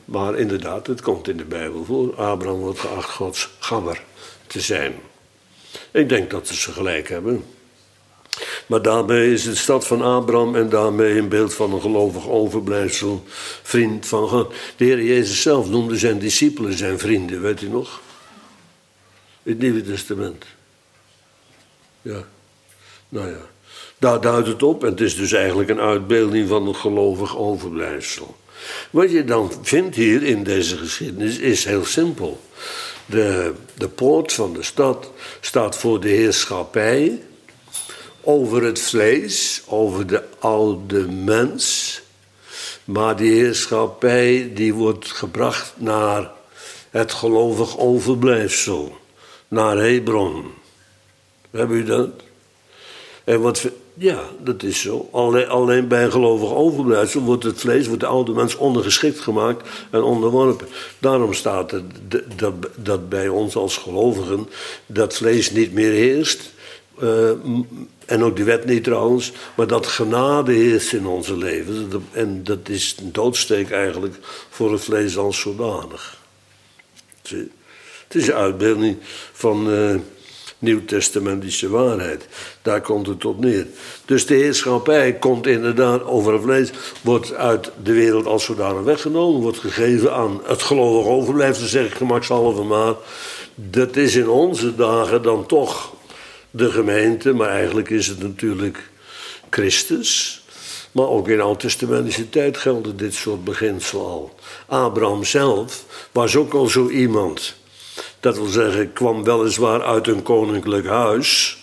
Maar inderdaad, het komt in de Bijbel voor. Abraham wordt geacht Gods gabber te zijn. Ik denk dat ze gelijk hebben. Maar daarmee is het stad van Abraham en daarmee een beeld van een gelovig overblijfsel, vriend van God. De Heer Jezus zelf noemde zijn discipelen zijn vrienden, weet u nog? In het Nieuwe Testament. Ja, nou ja. Daar duidt het op en het is dus eigenlijk een uitbeelding van een gelovig overblijfsel. Wat je dan vindt hier in deze geschiedenis is heel simpel. De, de poort van de stad staat voor de heerschappij over het vlees, over de oude mens. Maar die heerschappij die wordt gebracht naar het gelovig overblijfsel, naar Hebron. Hebben u dat? En wat, ja, dat is zo. Alleen, alleen bij een gelovig overblijfsel wordt het vlees, wordt de oude mens ondergeschikt gemaakt en onderworpen. Daarom staat het dat, dat bij ons als gelovigen dat vlees niet meer heerst. Uh, en ook de wet niet trouwens, maar dat genade heerst in onze leven. En dat is een doodsteek eigenlijk voor het vlees als zodanig. Het is een uitbeelding van uh, nieuwtestamentische waarheid. Daar komt het op neer. Dus de heerschappij komt inderdaad over het vlees, wordt uit de wereld als zodanig weggenomen, wordt gegeven aan het gelovig overblijfsel, zeg ik gemakshalve maar. Dat is in onze dagen dan toch de gemeente, maar eigenlijk is het natuurlijk Christus. Maar ook in oud-testamentische tijd geldde dit soort beginsel al. Abraham zelf was ook al zo iemand. Dat wil zeggen, kwam weliswaar uit een koninklijk huis.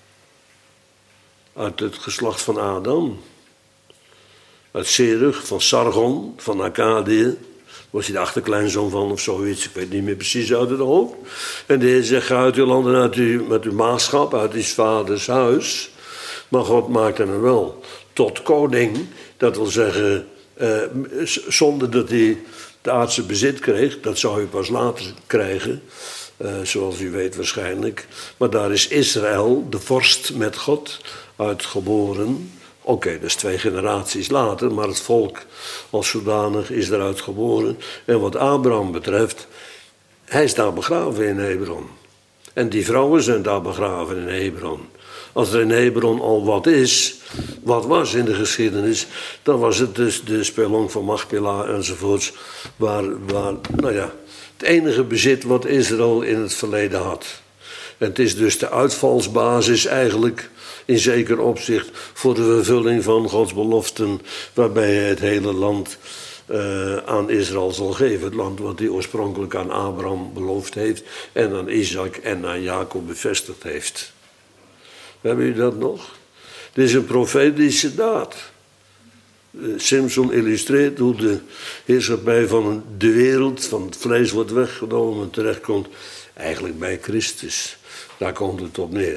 Uit het geslacht van Adam. Uit Serug, van Sargon, van Akkadië. Was hij de achterkleinzoon van of zoiets, ik weet niet meer precies uit het hoofd. En de Heer zegt, ga uit uw land en uit uw, met uw maagschap, uit uw vaders huis. Maar God maakte hem wel tot koning. Dat wil zeggen, eh, zonder dat hij de aardse bezit kreeg. Dat zou hij pas later krijgen, eh, zoals u weet waarschijnlijk. Maar daar is Israël, de vorst met God, uitgeboren. Oké, okay, dat is twee generaties later, maar het volk als zodanig is eruit geboren. En wat Abraham betreft, hij is daar begraven in Hebron. En die vrouwen zijn daar begraven in Hebron. Als er in Hebron al wat is, wat was in de geschiedenis, dan was het dus de spelonk van Machpela enzovoorts, waar, waar, nou ja, het enige bezit wat Israël in het verleden had. En het is dus de uitvalsbasis eigenlijk in zeker opzicht voor de vervulling van Gods beloften, waarbij hij het hele land uh, aan Israël zal geven. Het land wat hij oorspronkelijk aan Abraham beloofd heeft en aan Isaac en aan Jacob bevestigd heeft. Hebben jullie dat nog? Dit is een profetische daad. Uh, Simpson illustreert hoe de heerschappij van de wereld, van het vlees wordt weggenomen en terechtkomt eigenlijk bij Christus. Daar komt het op neer.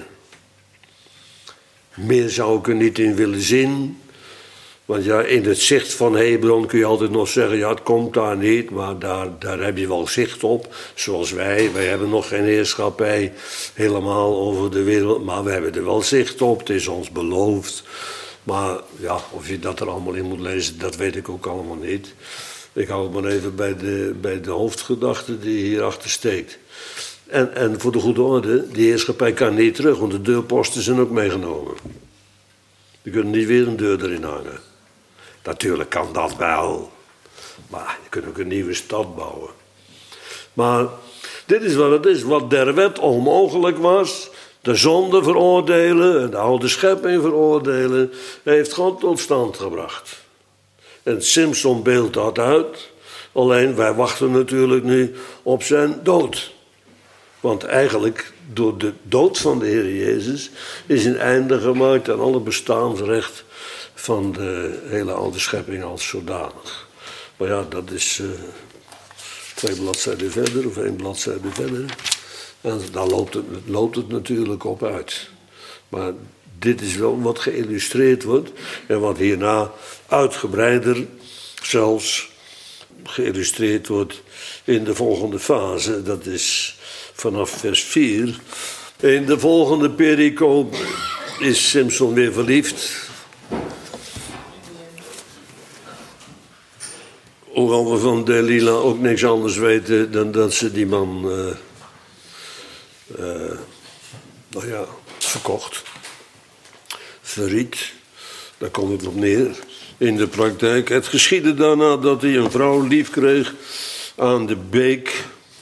Meer zou ik er niet in willen zien. Want ja, in het zicht van Hebron kun je altijd nog zeggen, ja, het komt daar niet, maar daar, daar heb je wel zicht op. Zoals wij, wij hebben nog geen heerschappij helemaal over de wereld, maar we hebben er wel zicht op, het is ons beloofd. Maar ja, of je dat er allemaal in moet lezen, dat weet ik ook allemaal niet. Ik hou het maar even bij de, bij de hoofdgedachte die hierachter steekt. En, en voor de goede orde, die heerschappij kan niet terug, want de deurposten zijn ook meegenomen. Je kunt niet weer een deur erin hangen. Natuurlijk kan dat wel, maar je kunt ook een nieuwe stad bouwen. Maar dit is wat het is, wat der wet onmogelijk was, de zonde veroordelen en de oude schepping veroordelen, heeft God tot stand gebracht. En Simpson beeldt dat uit, alleen wij wachten natuurlijk nu op zijn dood. Want eigenlijk, door de dood van de Heer Jezus, is een einde gemaakt aan alle bestaansrecht van de hele oude schepping als zodanig. Maar ja, dat is uh, twee bladzijden verder of één bladzijde verder. En daar loopt het, loopt het natuurlijk op uit. Maar dit is wel wat geïllustreerd wordt en wat hierna uitgebreider zelfs geïllustreerd wordt in de volgende fase. Dat is vanaf vers vier. In de volgende pericoop is Simpson weer verliefd hoewel we van Delilah ook niks anders weten dan dat ze die man, uh, uh, nou ja, verkocht. Verriet, daar komt het op neer. In de praktijk. Het geschiedde daarna dat hij een vrouw lief kreeg aan de beek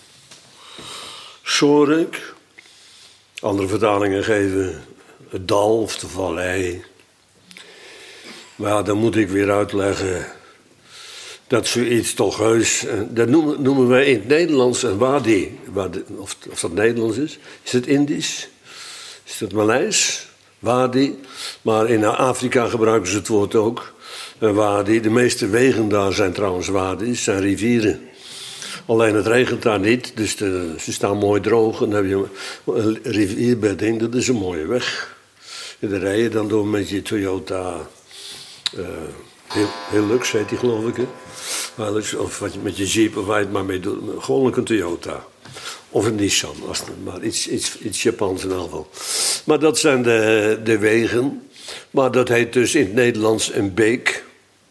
Sorek. Andere vertalingen geven het dal of de vallei. Maar ja, dan moet ik weer uitleggen dat zoiets toch heus... Dat noemen, noemen wij in het Nederlands een wadi. Of, of dat Nederlands is. Is het Indisch? Is het Maleis? Wadi. Maar in Afrika gebruiken ze het woord ook. Een wadi. De meeste wegen daar zijn trouwens wadi's, zijn rivieren. Alleen het regent daar niet, dus de, ze staan mooi droog. En dan heb je een rivierbedding, dat is een mooie weg. En dan rij je dan door met je Toyota uh, Hilux, heet die geloof ik. Hè? Hilux, of met je Jeep, of waar je het maar mee doet. Gewoon een Toyota. Of een Nissan, als het, maar iets, iets, iets Japans in elk geval. Maar dat zijn de, de wegen. Maar dat heet dus in het Nederlands een beek.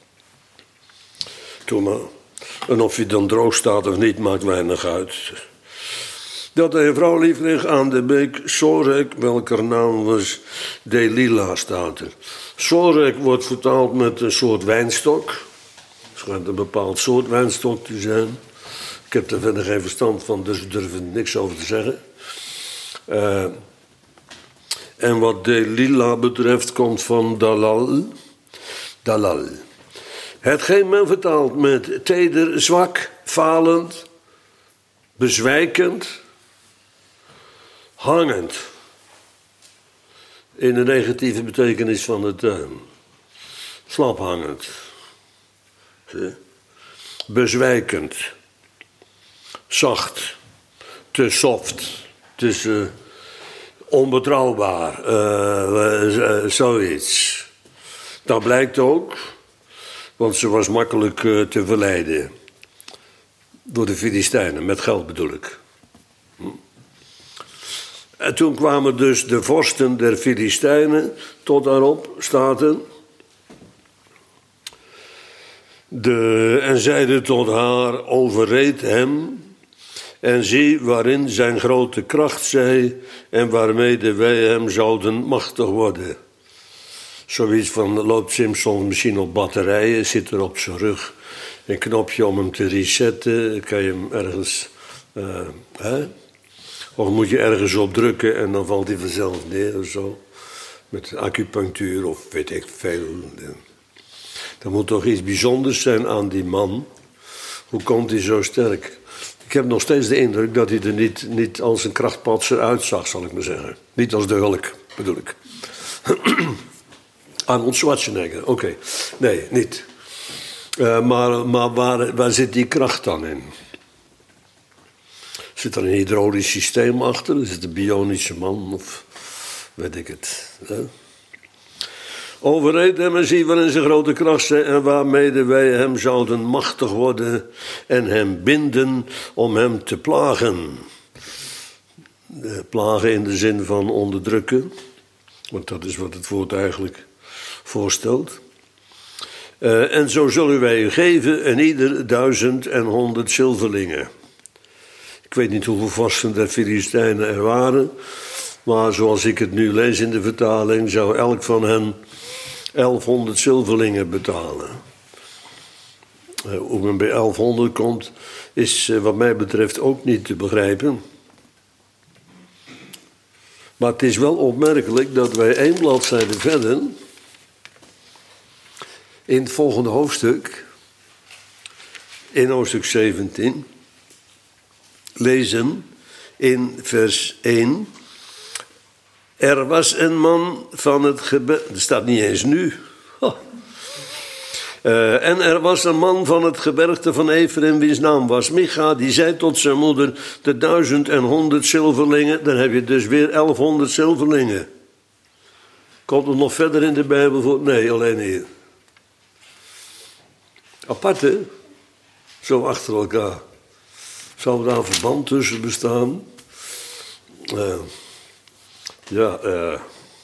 Toen maar. En of je dan droog staat of niet, maakt weinig uit. Dat hij een vrouw lief kreeg aan de beek Sorek, welker naam was Delilah, staat er. Sorek wordt vertaald met een soort wijnstok. Het schijnt een bepaald soort wijnstok te zijn. Ik heb er verder geen verstand van, dus ik durf er niks over te zeggen. Uh, en wat Delilah betreft komt van Dalal. Dalal. Hetgeen men vertaalt met teder, zwak, falend, bezwijkend, hangend. In de negatieve betekenis van de term. Slaphangend. Bezwijkend. Zacht. Te soft. Te uh, onbetrouwbaar. Uh, uh, zoiets. Dat blijkt ook. Want ze was makkelijk uh, te verleiden. Door de Filistijnen, met geld bedoel ik. Hm. En toen kwamen dus de vorsten der Filistijnen tot daarop, staat er. De, en zeiden tot haar, overreed hem. En zie waarin zijn grote kracht zij. En waarmede wij hem zouden machtig worden. Zoiets van, loopt Simpson misschien op batterijen, zit er op zijn rug een knopje om hem te resetten. Kan je hem ergens, uh, hè? Of moet je ergens op drukken en dan valt hij vanzelf neer of zo. Met acupunctuur of weet ik veel. Er moet toch iets bijzonders zijn aan die man. Hoe komt hij zo sterk? Ik heb nog steeds de indruk dat hij er niet, niet als een krachtpatser uitzag, zal ik maar zeggen. Niet als de Hulk, bedoel ik. Arnold Schwarzenegger, oké. Okay. Nee, niet. Uh, maar maar waar, waar zit die kracht dan in? Zit er een hydraulisch systeem achter? Is het een bionische man? Of weet ik het. Hè? Overreed hem en zie waarin zijn grote kracht zijn en waarmede wij hem zouden machtig worden en hem binden om hem te plagen. De plagen in de zin van onderdrukken. Want dat is wat het woord eigenlijk voorstelt. Uh, en zo zullen wij u geven en ieder duizend en honderd zilverlingen. Ik weet niet hoeveel vorsten der Filistijnen er waren, maar zoals ik het nu lees in de vertaling, zou elk van hen elfhonderd zilverlingen betalen. Uh, hoe men bij elfhonderd komt, is uh, wat mij betreft ook niet te begrijpen. Maar het is wel opmerkelijk dat wij één bladzijde verder, in het volgende hoofdstuk, in hoofdstuk zeventien, lezen in vers één. Er was een man van het gebergte, er staat niet eens nu. Oh. Uh, en er was een man van het gebergte van Ephraim, wiens naam was Micha, die zei tot zijn moeder, de duizend en honderd zilverlingen, dan heb je dus weer elfhonderd zilverlingen. Komt het nog verder in de Bijbel voor? Nee, alleen hier. Apart, hè? Zo achter elkaar. Zou daar een verband tussen bestaan? Uh, ja, uh,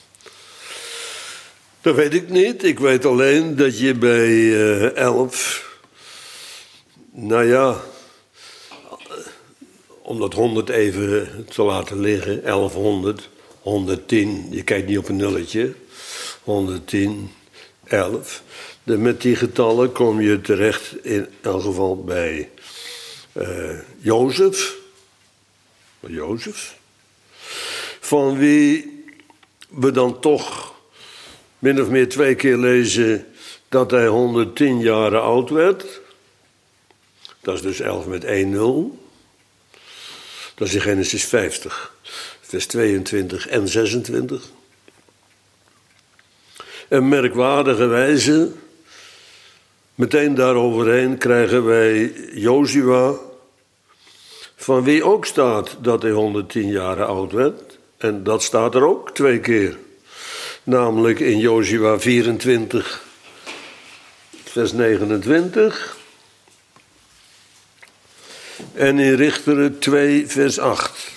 dat weet ik niet. Ik weet alleen dat je bij uh, elf Nou ja, om dat honderd even te laten liggen, elfhonderd, honderdtien, je kijkt niet op een nulletje, honderdtien, elf. De, met die getallen kom je terecht in elk geval bij uh, Jozef. Jozef. Van wie we dan toch min of meer twee keer lezen dat hij honderdtien jaren oud werd. Dat is dus elf met één nul. Dat is in Genesis vijftig, vers tweeëntwintig en zesentwintig. En merkwaardige wijze, meteen daaroverheen krijgen wij Jozua, van wie ook staat dat hij honderdtien jaren oud werd. En dat staat er ook twee keer. Namelijk in Jozua vierentwintig, vers negenentwintig. En in Richteren twee, vers acht.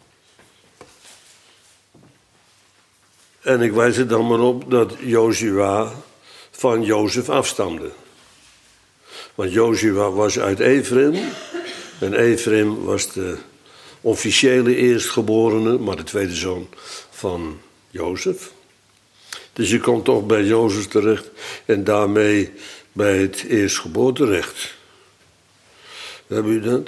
En ik wijs er dan maar op dat Jozua van Jozef afstamde. Want Jozua was uit Efraim. En Efraim was de officiële eerstgeborene, maar de tweede zoon van Jozef. Dus je komt toch bij Jozef terecht en daarmee bij het eerstgeboorterecht. Hebben u dat?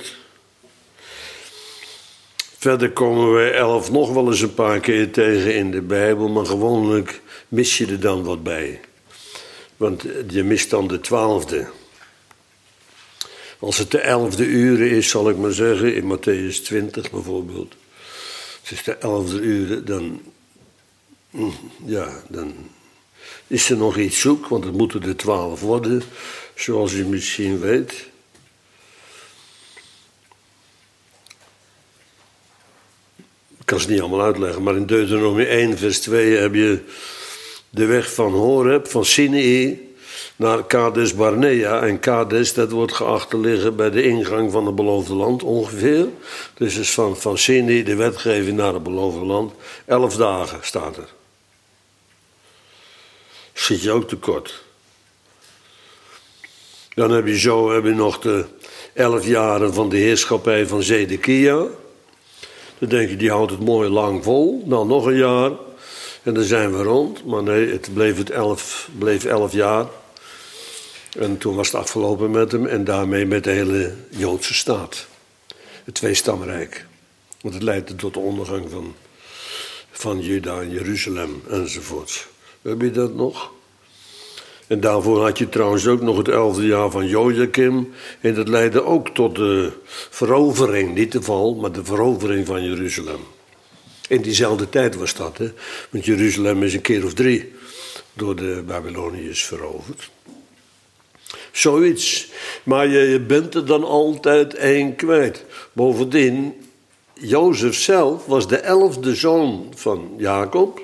Verder komen we elf nog wel eens een paar keer tegen in de Bijbel, maar gewoonlijk mis je er dan wat bij. Want je mist dan de twaalfde. Als het de elfde uren is, zal ik maar zeggen, in Matthäus twintig bijvoorbeeld. Als het de elfde uren, dan, ja, dan is er nog iets zoek, want het moeten er twaalf worden, zoals u misschien weet. Ik kan ze niet allemaal uitleggen, maar in Deuteronomie één, vers twee heb je de weg van Horeb, van Sinai, naar Kades Barnea. En Kades, dat wordt geacht te liggen bij de ingang van het beloofde land ongeveer. Dus is van, van Sinai, de wetgeving naar het beloofde land, elf dagen staat er. Schiet je ook tekort. Dan heb je zo heb je nog de elf jaren van de heerschappij van Zedekia. Dan denk je, die houdt het mooi lang vol. Nou, nog een jaar. En dan zijn we rond. Maar nee, het bleef, het elf, bleef elf jaar. En toen was het afgelopen met hem. En daarmee met de hele Joodse staat. Het tweestamrijk. Want het leidde tot de ondergang van, van Juda en Jeruzalem enzovoort. Heb je dat nog? En daarvoor had je trouwens ook nog het elfde jaar van Jojakim. En dat leidde ook tot de verovering, niet de val, maar de verovering van Jeruzalem. In diezelfde tijd was dat, hè. Want Jeruzalem is een keer of drie door de Babyloniërs veroverd. Zoiets. Maar je, je bent er dan altijd één kwijt. Bovendien, Jozef zelf was de elfde zoon van Jacob.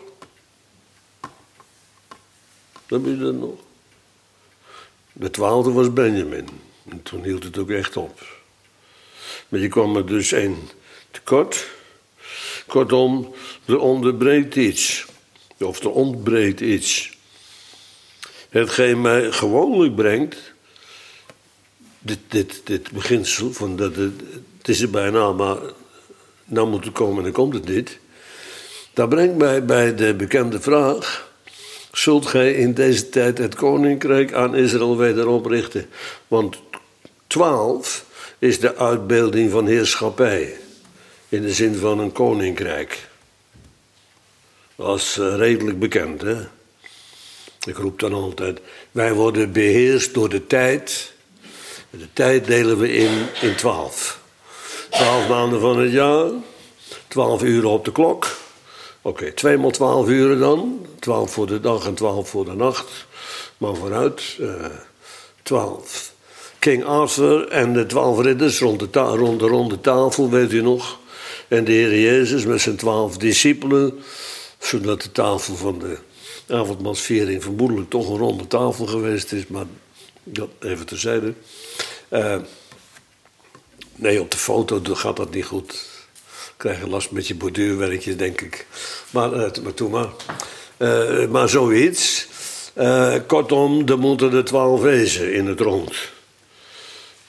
Heb je dat nog? De twaalfde was Benjamin. En toen hield het ook echt op. Maar je kwam er dus één tekort. Kortom, er onderbreekt iets. Of er ontbreekt iets. Hetgeen mij gewoonlijk brengt, dit, dit, dit beginsel van dat het, het is er bijna, maar nou moet het komen en dan komt het niet. Dat brengt mij bij de bekende vraag: zult gij in deze tijd het koninkrijk aan Israël wederop richten? Want twaalf is de uitbeelding van heerschappij. In de zin van een koninkrijk. Dat is uh, redelijk bekend, hè. Ik roep dan altijd, wij worden beheerst door de tijd. De tijd delen we in, in twaalf. Twaalf maanden van het jaar. Twaalf uren op de klok. Oké, okay, twee maal twaalf uren dan. Twaalf voor de dag en twaalf voor de nacht. Maar vooruit, uh, twaalf. King Arthur en de twaalf ridders rond de, ta- rond de ronde tafel, weet u nog. En de Heer Jezus met zijn twaalf discipelen. Zodat de tafel van de avondmaalsviering vermoedelijk toch een ronde tafel geweest is. Maar dat even terzijde. Uh, nee, op de foto gaat dat niet goed. Krijg je last met je borduurwerkje, denk ik. Maar, uh, maar toen maar. Uh, maar zoiets. Uh, kortom, er moeten er twaalf wezen in het rond.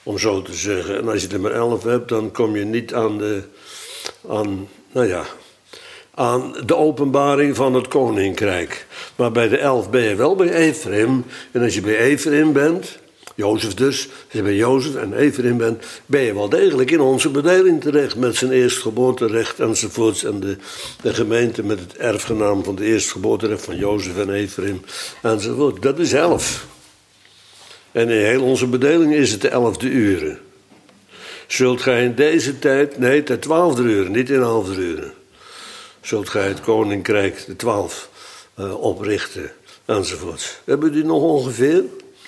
om zo te zeggen. En als je er maar elf hebt, dan kom je niet aan de, aan, nou ja, aan de openbaring van het koninkrijk. Maar bij de elf ben je wel bij Ephraim. En als je bij Ephraim bent, Jozef dus, als je bij Jozef en Ephraim bent, ben je wel degelijk in onze bedeling terecht. Met zijn eerstgeboorterecht enzovoorts. En de, de gemeente met het erfgenaam van de eerstgeboorterecht van Jozef en Ephraim enzovoort. Dat is elf. En in heel onze bedeling is het de elfde uren. Zult gij in deze tijd, nee, de twaalfde uren, niet in halfde uren. Zult gij het koninkrijk, de twaalf, uh, oprichten enzovoort. Hebben die nog ongeveer?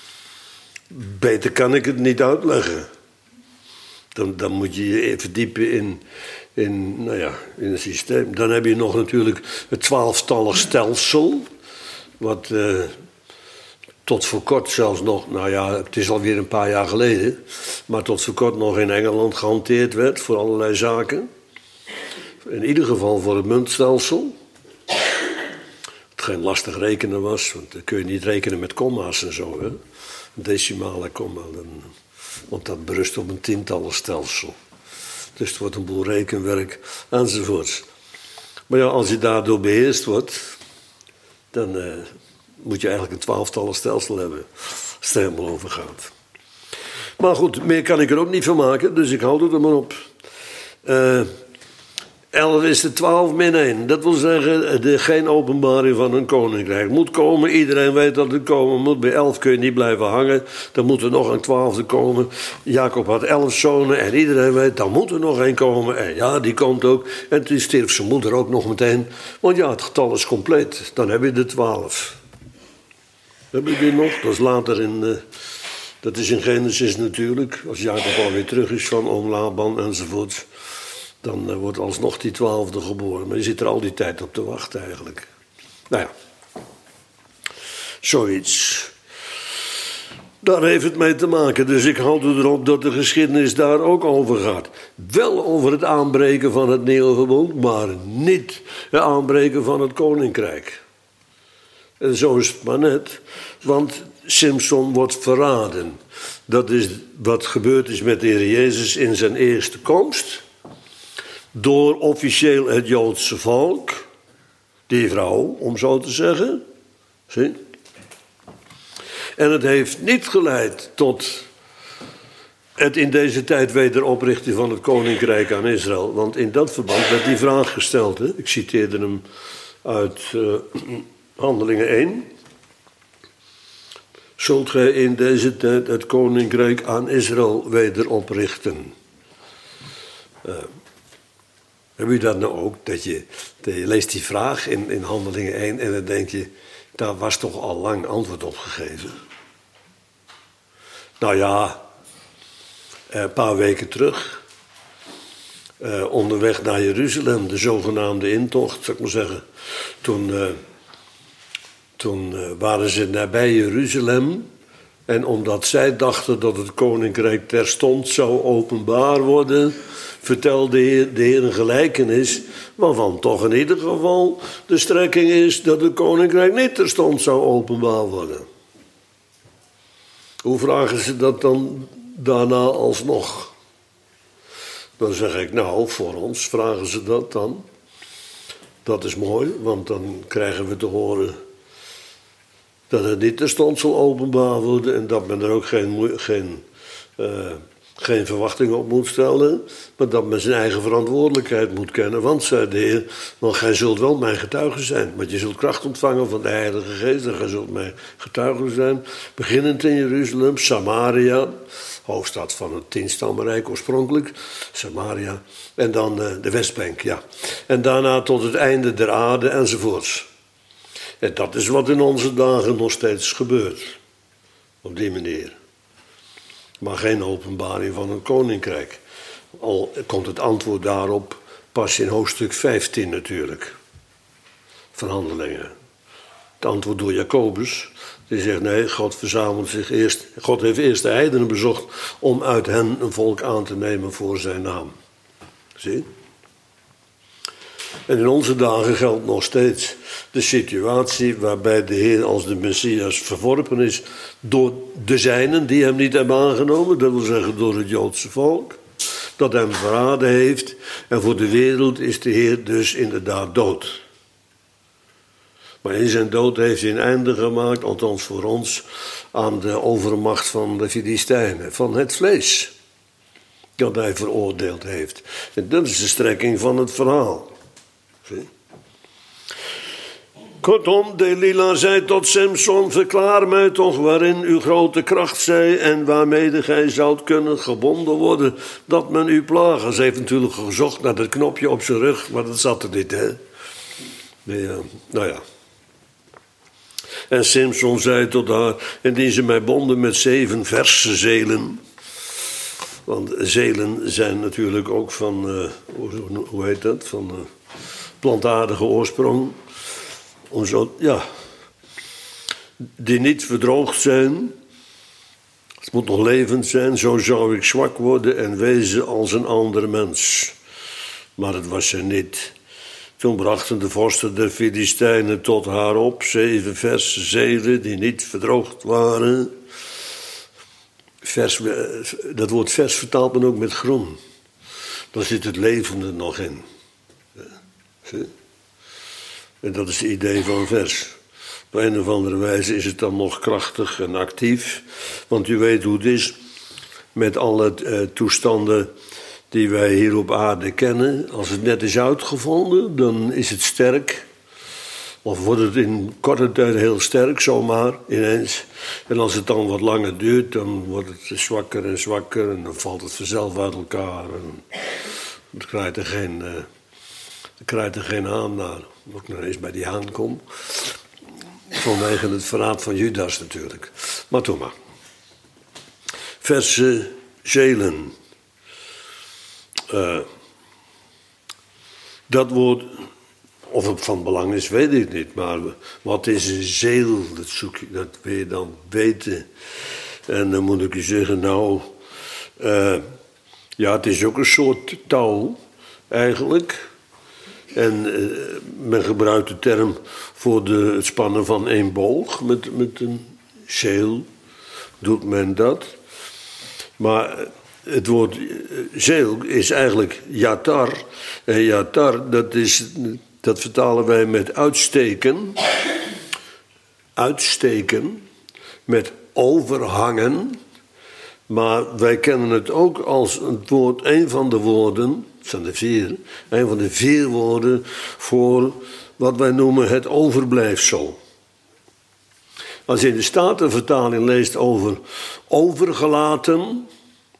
Beter kan ik het niet uitleggen. Dan, dan moet je je verdiepen in, in, nou ja, in het systeem. Dan heb je nog natuurlijk het twaalftallig stelsel. Wat uh, tot voor kort zelfs nog, nou ja, het is alweer een paar jaar geleden. Maar tot voor kort nog in Engeland gehanteerd werd voor allerlei zaken. In ieder geval voor het muntstelsel. Het geen lastig rekenen was, want dan kun je niet rekenen met komma's en zo. Hè? Decimale komma, dan, want dat berust op een tientallenstelsel. Dus het wordt een boel rekenwerk enzovoorts. Maar ja, als je daardoor beheerst wordt, dan uh, moet je eigenlijk een twaalftallenstelsel hebben. Als het er helemaal over gaat. Maar goed, meer kan ik er ook niet van maken, dus ik hou het er maar op. Uh, elf is de twaalf min één. Dat wil zeggen, de, geen openbaring van een koninkrijk. Moet komen, iedereen weet dat het komen moet. Bij elf kun je niet blijven hangen. Dan moet er nog een twaalfde komen. Jacob had elf zonen en iedereen weet, dan moet er nog één komen. En ja, die komt ook. En toen stierf zijn moeder ook nog meteen. Want ja, het getal is compleet. Dan heb je de twaalf. Heb je die nog? Dat is later in... Uh, dat is in Genesis natuurlijk. Als Jacob alweer terug is van oom Laban enzovoort. Dan uh, wordt alsnog die twaalfde geboren. Maar je zit er al die tijd op te wachten eigenlijk. Nou ja. Zoiets. Daar heeft het mee te maken. Dus ik houd erop dat de geschiedenis daar ook over gaat. Wel over het aanbreken van het nieuwe verbond. Maar niet het aanbreken van het koninkrijk. En zo is het maar net. Want Simson wordt verraden. Dat is wat gebeurd is met de Heer Jezus in zijn eerste komst. Door officieel het Joodse volk. Die vrouw, om zo te zeggen. Zie? En het heeft niet geleid tot het in deze tijd wederoprichten van het koninkrijk aan Israël. Want in dat verband werd die vraag gesteld. Hè? Ik citeerde hem uit uh, Handelingen één. Zult gij in deze tijd het koninkrijk aan Israël wederoprichten? Uh, Heb je dat nou ook? Dat je, dat je leest die vraag in, in Handelingen één en dan denk je, daar was toch al lang antwoord op gegeven. Nou ja, een paar weken terug, uh, onderweg naar Jeruzalem, de zogenaamde intocht, zou ik maar zeggen. Toen, uh, toen uh, waren ze nabij Jeruzalem. En omdat zij dachten dat het koninkrijk terstond zou openbaar worden, vertelde de Heer, de Heer een gelijkenis, waarvan toch in ieder geval de strekking is dat het koninkrijk niet terstond zou openbaar worden. Hoe vragen ze dat dan daarna alsnog? Dan zeg ik, nou, voor ons vragen ze dat dan. Dat is mooi, want dan krijgen we te horen dat het niet terstond zal openbaar worden en dat men er ook geen, geen, uh, geen verwachtingen op moet stellen, maar dat men zijn eigen verantwoordelijkheid moet kennen. Want, zei de Heer, want gij zult wel mijn getuige zijn, want je zult kracht ontvangen van de Heilige Geest en gij zult mijn getuige zijn, beginnend in Jeruzalem, Samaria, hoofdstad van het tienstammenrijk oorspronkelijk, Samaria, en dan uh, de Westbank, ja. En daarna tot het einde der aarde enzovoorts. En dat is wat in onze dagen nog steeds gebeurt. Op die manier. Maar geen openbaring van een koninkrijk. Al komt het antwoord daarop pas in hoofdstuk vijftien natuurlijk. Van Handelingen. Het antwoord door Jacobus. Die zegt nee, God verzamelt zich eerst. God heeft eerst de heidenen bezocht om uit hen een volk aan te nemen voor zijn naam. Zie je? En in onze dagen geldt nog steeds de situatie waarbij de Heer als de Messias verworpen is door de zijnen die hem niet hebben aangenomen, dat wil zeggen door het Joodse volk, dat hem verraden heeft. En voor de wereld is de Heer dus inderdaad dood. Maar in zijn dood heeft hij een einde gemaakt, althans voor ons, aan de overmacht van de Filistijnen, van het vlees dat hij veroordeeld heeft. En dat is de strekking van het verhaal. Zie? Kortom, Delila zei tot Samson, verklaar mij toch waarin uw grote kracht zij en waarmede gij zoudt kunnen gebonden worden, dat men u plagen. Ze heeft natuurlijk gezocht naar het knopje op zijn rug, maar dat zat er niet, hè. Nee, uh, nou ja. En Samson zei tot haar, indien ze mij bonden met zeven verse zelen. Want zelen zijn natuurlijk ook van, uh, hoe, hoe heet dat, van uh, plantaardige oorsprong. Om zo, ja, die niet verdroogd zijn. Het moet nog levend zijn, zo zou ik zwak worden en wezen als een ander mens. Maar het was ze niet. Toen brachten de vorsten der Filistijnen tot haar op zeven verse zelen die niet verdroogd waren. Vers, dat woord vers vertaalt men ook met groen. Daar zit het levende nog in. Zie? En dat is het idee van vers. Op een of andere wijze is het dan nog krachtig en actief. Want u weet hoe het is met alle uh, toestanden die wij hier op aarde kennen. Als het net is uitgevonden, dan is het sterk. Of wordt het in korte tijd heel sterk, zomaar, ineens. En als het dan wat langer duurt, dan wordt het zwakker en zwakker. En dan valt het vanzelf uit elkaar. En dan krijgt er geen, uh, dan krijgt er geen haan naar. Als ik nog eens bij die haan kom. Vanwege het verraad van Judas natuurlijk. Maar toen maar. Verse zelen. Uh, dat woord, of het van belang is, weet ik niet. Maar wat is een zeel? Dat, zoek je, dat wil je dan weten. En dan moet ik je zeggen, nou... Uh, ja, het is ook een soort touw, eigenlijk. En uh, men gebruikt de term voor de, het spannen van één boog. Met, met een zeel doet men dat. Maar... Het woord zeel is eigenlijk yatar. En yatar, dat, is, dat vertalen wij met uitsteken. Uitsteken. Met overhangen. Maar wij kennen het ook als het woord, een van de woorden, het zijn er vier, een van de vier woorden voor wat wij noemen het overblijfsel. Als je in de Statenvertaling leest over overgelaten,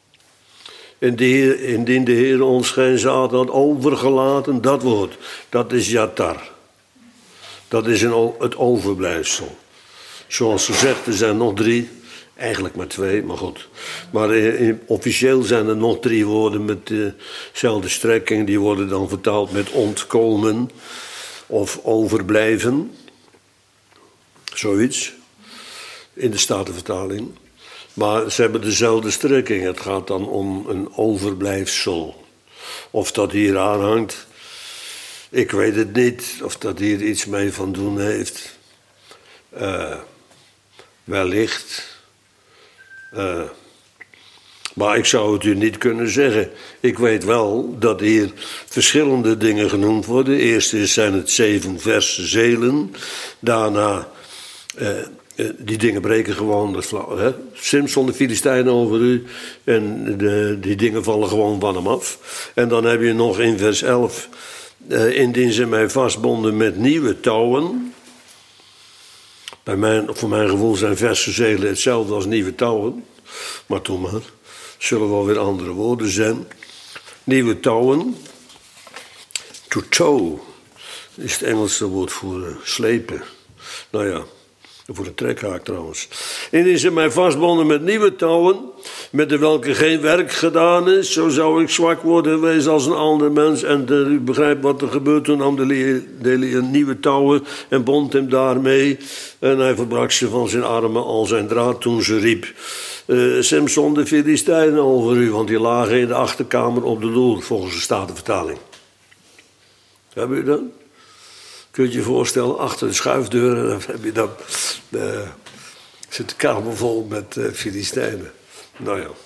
indien de Heer ons geen zaad had overgelaten, dat woord, dat is yatar. Dat is een, het overblijfsel. Zoals gezegd, er zijn nog drie, eigenlijk maar twee, maar goed. Maar eh, officieel zijn er nog drie woorden met dezelfde strekking. Die worden dan vertaald met ontkomen of overblijven. Zoiets, in de Statenvertaling. Maar ze hebben dezelfde strekking. Het gaat dan om een overblijfsel. Of dat hier aanhangt, ik weet het niet. Of dat hier iets mee van doen heeft. Uh, wellicht. Uh, maar ik zou het u niet kunnen zeggen. Ik weet wel dat hier verschillende dingen genoemd worden. Eerst zijn het zeven verse zelen. Daarna... Uh, Die dingen breken gewoon, dat flauw, hè? Samson, de Filistijnen over u. En de, die dingen vallen gewoon van hem af. En dan heb je nog in vers elf. Uh, indien ze mij vastbonden met nieuwe touwen. Bij mijn, voor mijn gevoel zijn verse zelen hetzelfde als nieuwe touwen. Maar toen maar. Zullen wel weer andere woorden zijn. Nieuwe touwen. To tow. Is het Engelse woord voor uh, slepen. Nou ja. Voor de trekhaak trouwens. Indien ze mij vastbonden met nieuwe touwen, met de welke geen werk gedaan is, zo zou ik zwak worden wezen als een ander mens. En de, u begrijpt wat er gebeurt. Toen nam Delila nieuwe touwen en bond hem daarmee. En hij verbrak ze van zijn armen al zijn draad toen ze riep. Uh, Samson, de Filistijnen over u, want die lagen in de achterkamer op de loer, volgens de Statenvertaling. Heb je dat? Kun je je voorstellen, achter de schuifdeuren dan heb je dan, uh, zit de kamer vol met uh, Filistijnen. Nou ja.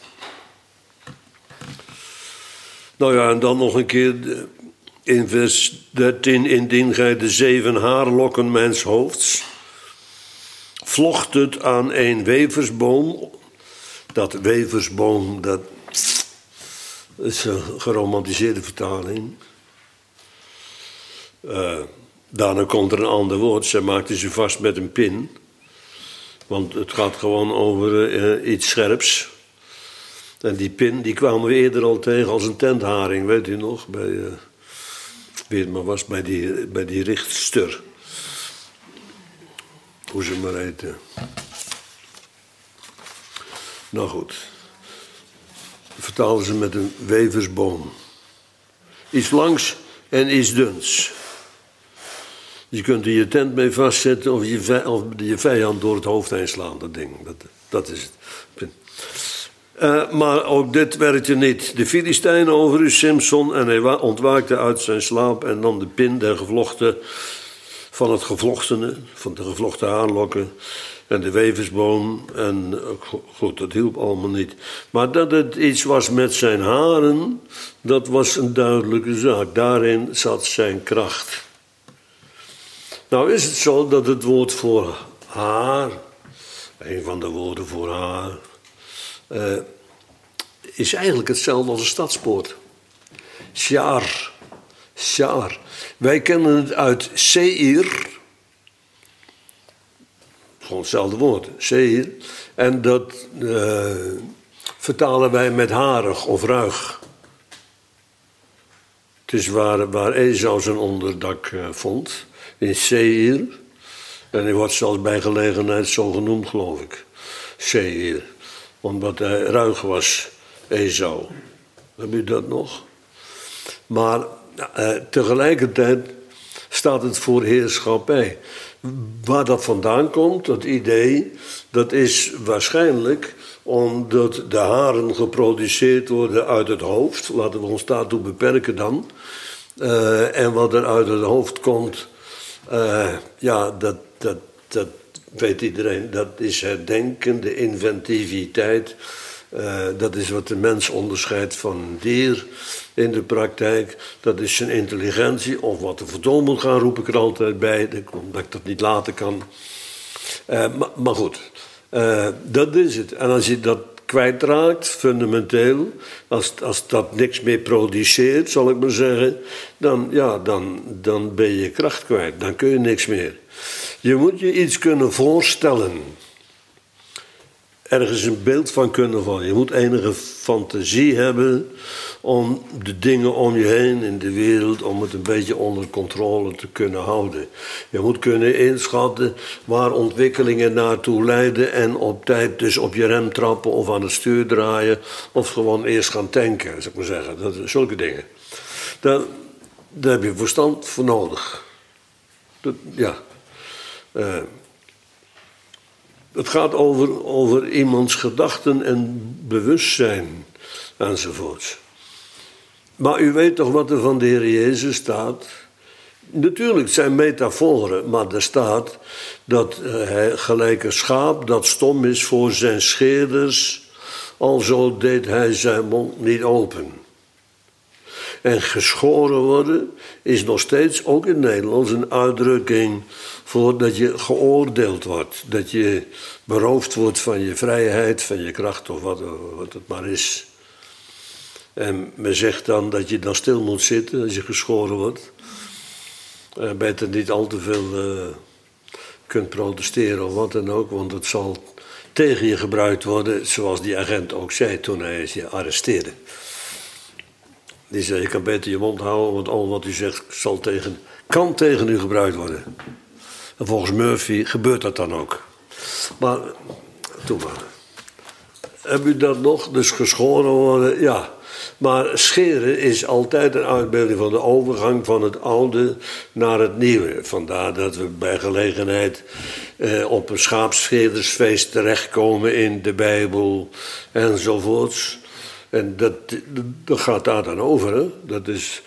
Nou ja, en dan nog een keer in vers dertien. Indien gij de zeven haarlokken mijns hoofds vlocht het aan een weversboom. Dat weversboom, dat is een geromantiseerde vertaling. Uh, daarna komt er een ander woord. Zij maakte ze vast met een pin. Want het gaat gewoon over uh, iets scherps. En die pin die kwamen we eerder al tegen als een tentharing, weet u nog? Bij, uh, wie het maar was, bij die, bij die richtster. Hoe ze maar heten. Nou goed. Vertaalden ze met een weversboom. Iets langs en iets duns. Je kunt er je tent mee vastzetten of je, vij, of je vijand door het hoofd heen slaan, dat ding. Dat, dat is het. Uh, maar ook dit werkte niet. De Filistijn over u, Simson, en hij ontwaakte uit zijn slaap en nam de pin der gevlochten, van het gevlochtene, van de gevlochten haarlokken en de weversboom. En goed, dat hielp allemaal niet. Maar dat het iets was met zijn haren, dat was een duidelijke zaak. Daarin zat zijn kracht. Nou is het zo dat het woord voor haar, een van de woorden voor haar, uh, is eigenlijk hetzelfde als een stadspoort. Sjaar. Sjaar. Wij kennen het uit Seir. Gewoon hetzelfde woord, Seir. En dat uh, vertalen wij met harig of ruig. Het is waar, waar Esau zijn onderdak uh, vond. In Seir. En hij wordt zelfs bij gelegenheid zo genoemd, geloof ik. Seir. Omdat hij ruig was, Esau. Heb je dat nog? Maar uh, tegelijkertijd staat het voor heerschappij. Waar dat vandaan komt, dat idee, dat is waarschijnlijk omdat de haren geproduceerd worden uit het hoofd. Laten we ons daartoe beperken dan. Uh, en wat er uit het hoofd komt, uh, ja, dat, dat, dat weet iedereen. Dat is het denken, de inventiviteit. Uh, dat is wat de mens onderscheidt van een dier in de praktijk. Dat is zijn intelligentie. Of wat de verdomme moet gaan, roep ik er altijd bij. Omdat ik dat niet laten kan. Uh, maar, maar goed, uh, dat is het. En als je dat kwijtraakt, fundamenteel, als, als dat niks meer produceert, zal ik maar zeggen, dan, ja, dan, dan ben je kracht kwijt. Dan kun je niks meer. Je moet je iets kunnen voorstellen. Ergens een beeld van kunnen vallen. Je moet enige fantasie hebben om de dingen om je heen in de wereld, om het een beetje onder controle te kunnen houden. Je moet kunnen inschatten waar ontwikkelingen naartoe leiden en op tijd dus op je rem trappen of aan het stuur draaien of gewoon eerst gaan tanken, zou ik maar zeggen. Dat, zulke dingen. Daar, daar heb je verstand voor nodig. Dat, ja. Uh, Het gaat over, over iemands gedachten en bewustzijn enzovoorts. Maar u weet toch wat er van de Heer Jezus staat? Natuurlijk, het zijn metaforen, maar er staat dat hij gelijk een schaap dat stom is voor zijn scheerders, alzo deed hij zijn mond niet open. En geschoren worden is nog steeds ook in Nederlands een uitdrukking voor dat je geoordeeld wordt. Dat je beroofd wordt van je vrijheid, van je kracht of wat, wat het maar is. En men zegt dan dat je dan stil moet zitten als je geschoren wordt. En beter niet al te veel uh, kunt protesteren of wat dan ook, want het zal tegen je gebruikt worden, zoals die agent ook zei toen hij je arresteerde. Die zei, je kan beter je mond houden, want al wat u zegt zal tegen, kan tegen u gebruikt worden. En volgens Murphy gebeurt dat dan ook. Maar, doe maar. Heb u dat nog? Dus geschoren worden? Ja. Maar scheren is altijd een uitbeelding van de overgang van het oude naar het nieuwe. Vandaar dat we bij gelegenheid eh, op een schaapscheerdersfeest terechtkomen in de Bijbel enzovoorts. En dat, dat gaat daar dan over. Hè? Dat is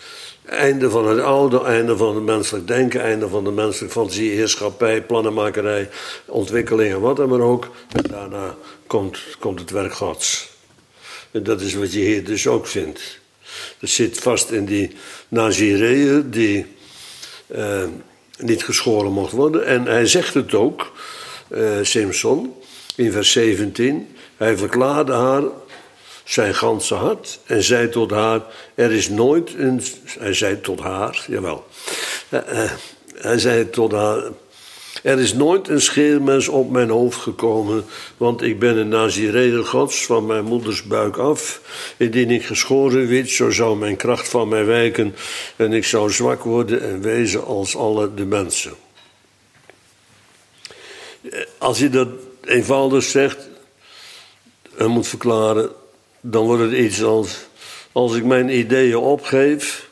Einde van het oude, einde van het menselijk denken, einde van de menselijke fantasie, heerschappij, plannenmakerij, ontwikkeling en wat dan maar ook. En daarna komt, komt het werk Gods. En dat is wat je hier dus ook vindt. Dat zit vast in die Nazireeën die uh, niet geschoren mocht worden. En hij zegt het ook, uh, Simson, in vers zeventien. Hij verklaarde haar zijn ganse hart en zei tot haar, er is nooit een... Hij zei tot haar, jawel. Uh, uh, hij zei tot haar, er is nooit een scheermes op mijn hoofd gekomen, want ik ben een Nazireër Gods van mijn moeders buik af. Indien ik geschoren werd, zo zou mijn kracht van mij wijken en ik zou zwak worden en wezen als alle de mensen. Als hij dat eenvoudig zegt en moet verklaren, dan wordt het iets als, als ik mijn ideeën opgeef,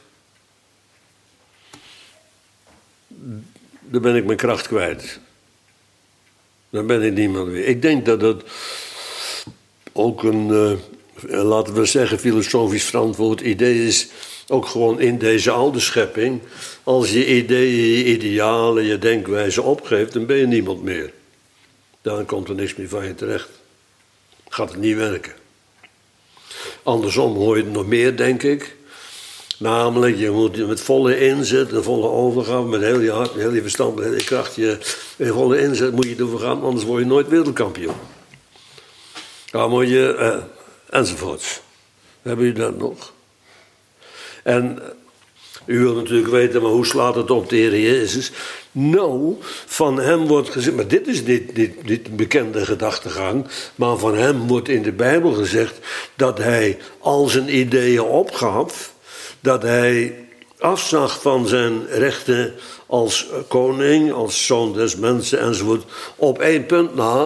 dan ben ik mijn kracht kwijt. Dan ben ik niemand meer. Ik denk dat het ook een, uh, laten we zeggen, filosofisch verantwoord idee is, ook gewoon in deze oude schepping. Als je ideeën, je idealen, je denkwijze opgeeft, dan ben je niemand meer. Dan komt er niks meer van je terecht. Gaat het niet werken. Andersom hoor je het nog meer, denk ik. Namelijk, je moet met volle inzet, een volle overgave, met heel je hart, met heel je verstand, met heel je kracht, je, in volle inzet moet je ervoor gaan, anders word je nooit wereldkampioen. Dan moet je, uh, enzovoorts. Hebben jullie dat nog? En u wilt natuurlijk weten, maar hoe slaat het op de Heer Jezus? Nou, van hem wordt gezegd, maar dit is niet, niet, niet een bekende gedachtegang, maar van hem wordt in de Bijbel gezegd dat hij al zijn ideeën opgaf, dat hij afzag van zijn rechten als koning, als zoon des mensen enzovoort, op één punt na.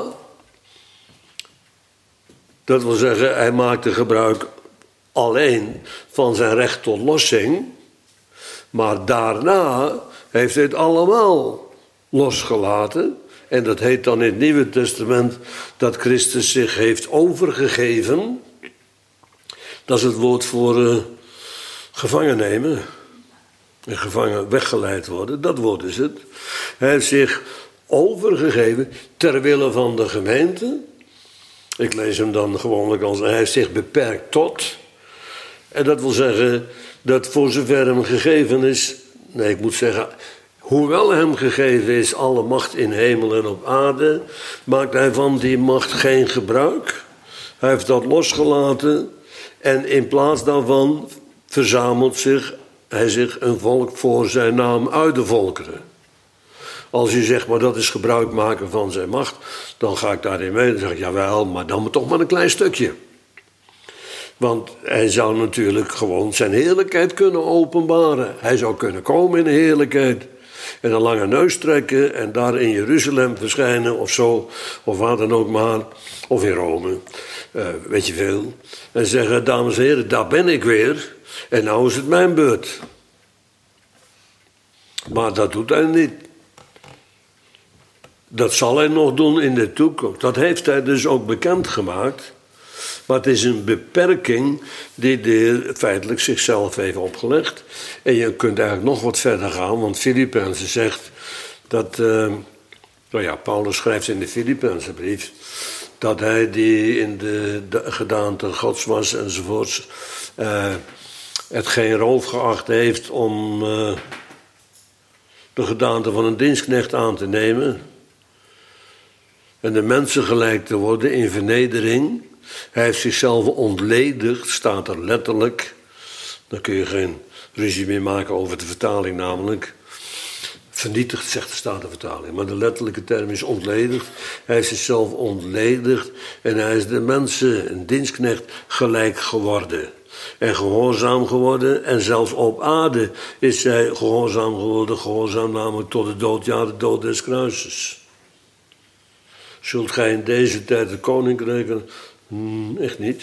Dat wil zeggen, hij maakte gebruik alleen van zijn recht tot lossing, maar daarna heeft hij het allemaal losgelaten. En dat heet dan in het Nieuwe Testament dat Christus zich heeft overgegeven. Dat is het woord voor uh, gevangen nemen. En gevangen weggeleid worden, dat woord is het. Hij heeft zich overgegeven ter wille van de gemeente. Ik lees hem dan gewoonlijk als hij heeft zich beperkt tot. En dat wil zeggen dat voor zover hem gegeven is, nee, ik moet zeggen, hoewel hem gegeven is alle macht in hemel en op aarde, maakt hij van die macht geen gebruik. Hij heeft dat losgelaten en in plaats daarvan verzamelt zich, hij zich een volk voor zijn naam uit de volkeren. Als je zegt, maar dat is gebruik maken van zijn macht, dan ga ik daarin mee. Dan zeg ik, jawel, maar dan toch maar een klein stukje. Want hij zou natuurlijk gewoon zijn heerlijkheid kunnen openbaren. Hij zou kunnen komen in de heerlijkheid. En een lange neus trekken en daar in Jeruzalem verschijnen of zo. Of waar dan ook maar. Of in Rome. Uh, weet je veel. En zeggen, dames en heren, daar ben ik weer. En nou is het mijn beurt. Maar dat doet hij niet. Dat zal hij nog doen in de toekomst. Dat heeft hij dus ook bekendgemaakt. Maar het is een beperking die de Heer feitelijk zichzelf heeft opgelegd. En je kunt eigenlijk nog wat verder gaan, want Filippenzen zegt dat, uh, nou ja, Paulus schrijft in de Filippense brief, dat hij die in de, de gedaante Gods was enzovoorts, uh, het geen roof geacht heeft om uh, de gedaante van een dienstknecht aan te nemen en de mensen gelijk te worden in vernedering. Hij heeft zichzelf ontledigd, staat er letterlijk. Daar kun je geen ruzie meer maken over de vertaling namelijk. Vernietigd, zegt de Statenvertaling. Maar de letterlijke term is ontledigd. Hij heeft zichzelf ontledigd en hij is de mensen, een dienstknecht, gelijk geworden. En gehoorzaam geworden. En zelfs op aarde is hij gehoorzaam geworden. Gehoorzaam namelijk tot de dood, ja, de dood des kruises. Zult gij in deze tijd de koninkrijk... Hmm, echt niet.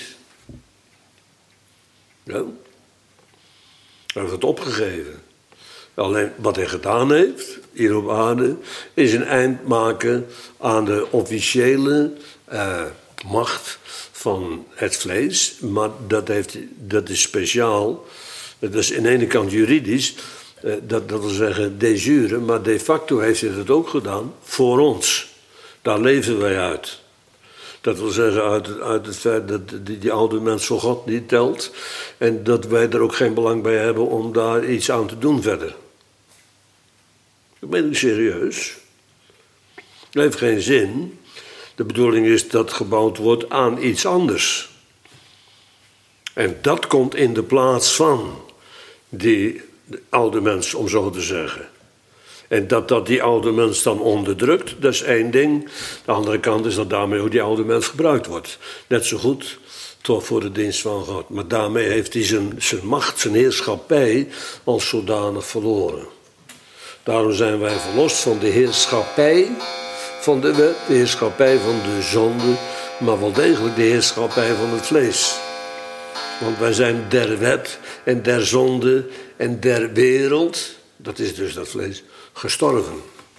Ja. Hij heeft het opgegeven. Alleen wat hij gedaan heeft, hier op aarde, is een eind maken aan de officiële uh, macht van het vlees. Maar dat, heeft, dat is speciaal Dat is aan de ene kant juridisch, dat, dat wil zeggen de jure, maar de facto heeft hij dat ook gedaan voor ons. Daar leven wij uit. Dat wil zeggen uit, uit het feit dat die, die oude mens voor God niet telt en dat wij er ook geen belang bij hebben om daar iets aan te doen verder. Dat ben ik serieus. Dat heeft geen zin. De bedoeling is dat gebouwd wordt aan iets anders. En dat komt in de plaats van die oude mens, om zo te zeggen. En dat dat die oude mens dan onderdrukt, dat is één ding. De andere kant is dat daarmee ook die oude mens gebruikt wordt. Net zo goed, toch voor de dienst van God. Maar daarmee heeft hij zijn, zijn macht, zijn heerschappij als zodanig verloren. Daarom zijn wij verlost van de heerschappij van de wet, de heerschappij van de zonde, maar wel degelijk de heerschappij van het vlees. Want wij zijn der wet en der zonde en der wereld, dat is dus dat vlees, gestorven.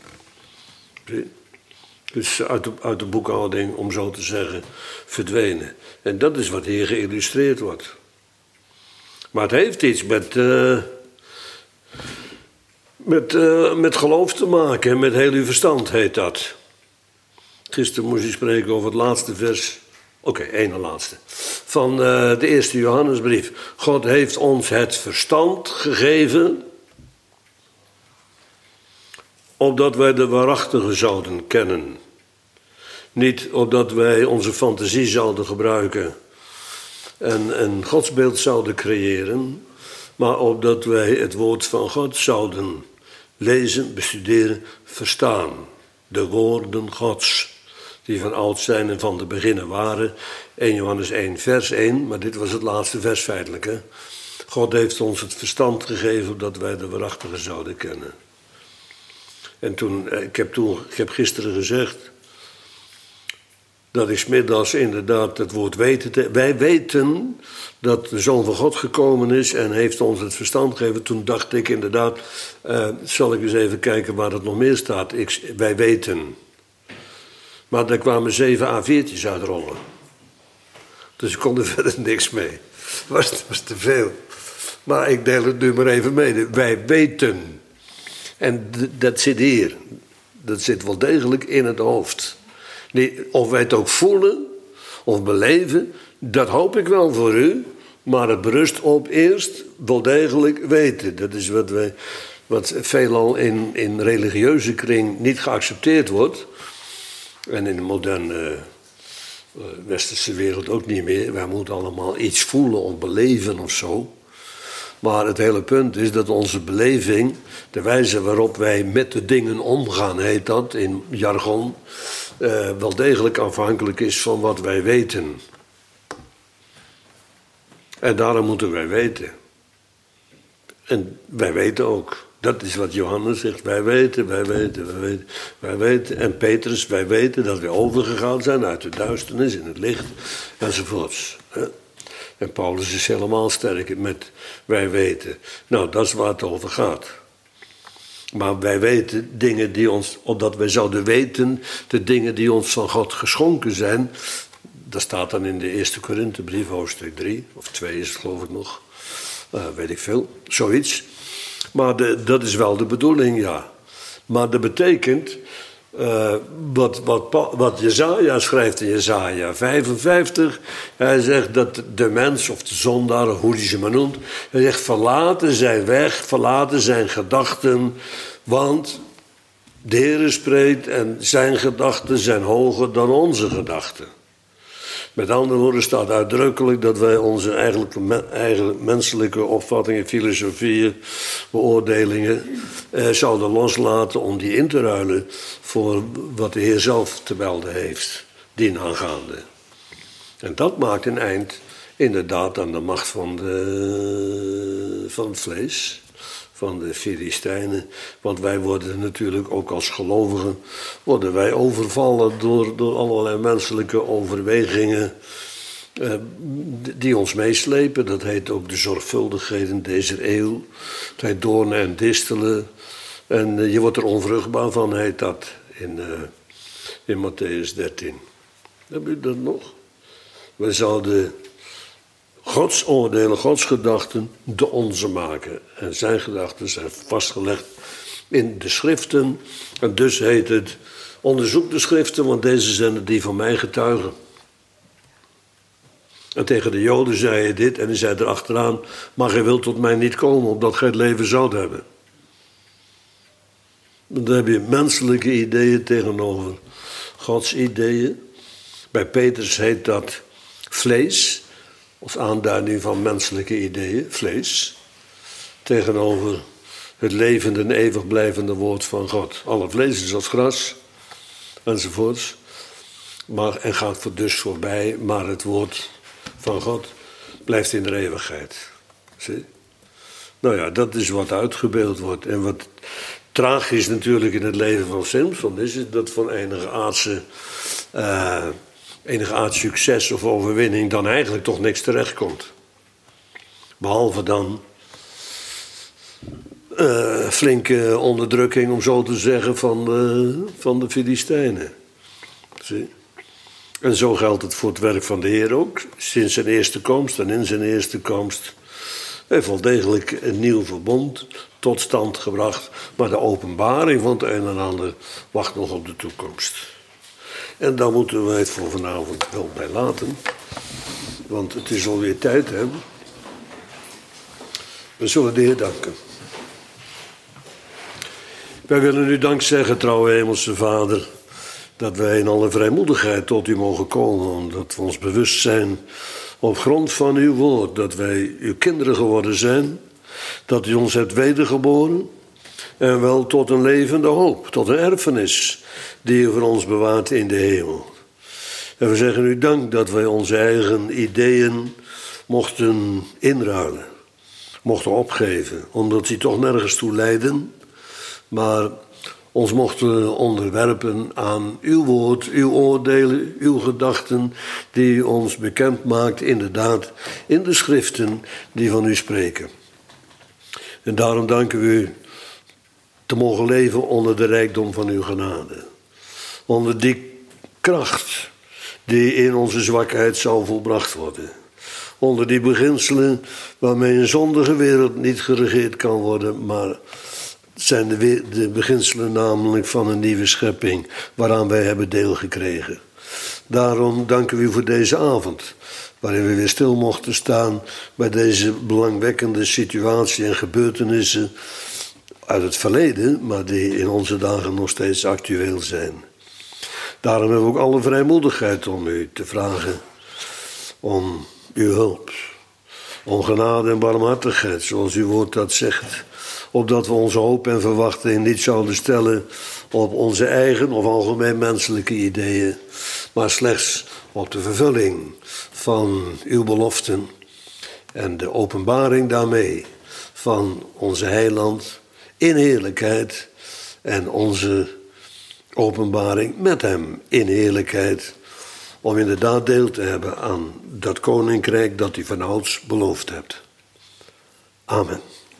Dus uit de, uit de boekhouding, om zo te zeggen, verdwenen. En dat is wat hier geïllustreerd wordt. Maar het heeft iets met, uh, met, uh, met geloof te maken, met heel uw verstand heet dat. Gisteren moest ik spreken over het laatste vers. Oké, okay, ene laatste. Van uh, de eerste Johannesbrief. God heeft ons het verstand gegeven, opdat wij de waarachtige zouden kennen. Niet opdat wij onze fantasie zouden gebruiken en een godsbeeld zouden creëren, maar opdat wij het woord van God zouden lezen, bestuderen, verstaan. De woorden Gods, die van oud zijn en van de beginnen waren. Eerste Johannes één vers één, maar dit was het laatste vers feitelijk. Hè? God heeft ons het verstand gegeven, opdat wij de waarachtige zouden kennen. En toen, ik heb, toen, ik heb gisteren gezegd dat ik 's middags inderdaad het woord weten... Te, wij weten dat de Zoon van God gekomen is en heeft ons het verstand gegeven. Toen dacht ik inderdaad, uh, zal ik eens even kijken waar het nog meer staat. Ik, wij weten. Maar daar kwamen zeven A viertjes uitrollen. Dus ik kon er verder niks mee. Het was, het was te veel. Maar ik deel het nu maar even mee. Wij weten. En d- dat zit hier. Dat zit wel degelijk in het hoofd. Nee, of wij het ook voelen of beleven, dat hoop ik wel voor u. Maar het berust op eerst wel degelijk weten. Dat is wat, wij, wat veelal in, in religieuze kring niet geaccepteerd wordt. En in de moderne uh, westerse wereld ook niet meer. Wij moeten allemaal iets voelen of beleven of zo. Maar het hele punt is dat onze beleving, de wijze waarop wij met de dingen omgaan, heet dat in jargon, uh, wel degelijk afhankelijk is van wat wij weten. En daarom moeten wij weten. En wij weten ook. Dat is wat Johannes zegt. Wij weten, wij weten, wij weten, wij weten. En Petrus, wij weten dat we overgegaan zijn uit de duisternis in het licht enzovoorts. En Paulus is helemaal sterk met wij weten. Nou, dat is waar het over gaat. Maar wij weten dingen die ons, opdat wij zouden weten, de dingen die ons van God geschonken zijn. Dat staat dan in de eerste Korinthebrief, hoofdstuk drie, of twee is het geloof ik nog. Uh, weet ik veel, zoiets. Maar de, dat is wel de bedoeling, ja. Maar dat betekent, uh, wat, wat, wat Jesaja schrijft in Jesaja vijfenvijftig... hij zegt dat de mens, of de zondaar, hoe hij ze maar noemt... hij zegt, verlaten zijn weg, verlaten zijn gedachten... want de Heere spreekt en zijn gedachten zijn hoger dan onze gedachten. Met andere woorden staat uitdrukkelijk dat wij onze eigenlijke, eigen menselijke opvattingen, filosofieën, beoordelingen eh, zouden loslaten om die in te ruilen voor wat de Heer zelf te melden heeft, dienaangaande. En dat maakt een eind inderdaad aan de macht van, de, van het vlees, van de Filistijnen. Want wij worden natuurlijk ook als gelovigen, worden wij overvallen door, door allerlei menselijke overwegingen eh, die ons meeslepen. Dat heet ook de zorgvuldigheden deze eeuw. Het heet doornen en distelen. En uh, je wordt er onvruchtbaar van, heet dat in, uh, in Matthäus dertien. Heb je dat nog? Wij zouden Gods oordelen, Gods gedachten de onze maken. En zijn gedachten zijn vastgelegd in de schriften. En dus heet het, onderzoek de schriften, want deze zijn het die van mij getuigen. En tegen de Joden zei hij dit en hij zei erachteraan, maar gij wilt tot mij niet komen, opdat gij het leven zoudt hebben. Dan heb je menselijke ideeën tegenover Gods ideeën. Bij Petrus heet dat vlees, als aanduiding van menselijke ideeën, vlees. Tegenover het levende en eeuwig blijvende woord van God. Alle vlees is als gras, enzovoorts. Maar, en gaat dus voorbij, maar het woord van God blijft in de eeuwigheid. Zie? Nou ja, dat is wat uitgebeeld wordt. En wat tragisch natuurlijk in het leven van Samson is, is dat van enige aardse, uh, enige aardse succes of overwinning dan eigenlijk toch niks terechtkomt. Behalve dan uh, flinke onderdrukking, om zo te zeggen, van de, van de Filistijnen. Zie? En zo geldt het voor het werk van de Heer ook. Sinds zijn eerste komst en in zijn eerste komst heeft wel degelijk een nieuw verbond tot stand gebracht. Maar de openbaring van het een en ander wacht nog op de toekomst. En daar moeten wij het voor vanavond wel bij laten. Want het is alweer tijd, hè. We zullen de Heer danken. Wij willen u dank zeggen, trouwe Hemelse Vader, dat wij in alle vrijmoedigheid tot u mogen komen, omdat we ons bewust zijn op grond van uw woord, dat wij uw kinderen geworden zijn, dat u ons hebt wedergeboren en wel tot een levende hoop, tot een erfenis die u voor ons bewaart in de hemel. En we zeggen u dank dat wij onze eigen ideeën mochten inruilen, mochten opgeven, omdat die toch nergens toe leiden, maar ons mochten onderwerpen aan uw woord, uw oordelen, uw gedachten, die u ons bekend maakt, inderdaad, in de schriften die van u spreken. En daarom danken we u te mogen leven onder de rijkdom van uw genade. Onder die kracht die in onze zwakheid zal volbracht worden. Onder die beginselen waarmee een zondige wereld niet geregeerd kan worden, maar zijn de, de beginselen namelijk van een nieuwe schepping waaraan wij hebben deel gekregen. Daarom danken we u voor deze avond, waarin we weer stil mochten staan bij deze belangwekkende situatie en gebeurtenissen uit het verleden, maar die in onze dagen nog steeds actueel zijn. Daarom hebben we ook alle vrijmoedigheid om u te vragen om uw hulp, om genade en barmhartigheid, zoals uw woord dat zegt, opdat we onze hoop en verwachting niet zouden stellen op onze eigen of algemeen menselijke ideeën, maar slechts op de vervulling van uw beloften en de openbaring daarmee van onze heiland in heerlijkheid en onze openbaring met hem in heerlijkheid, om inderdaad deel te hebben aan dat koninkrijk dat u vanouds beloofd hebt. Amen.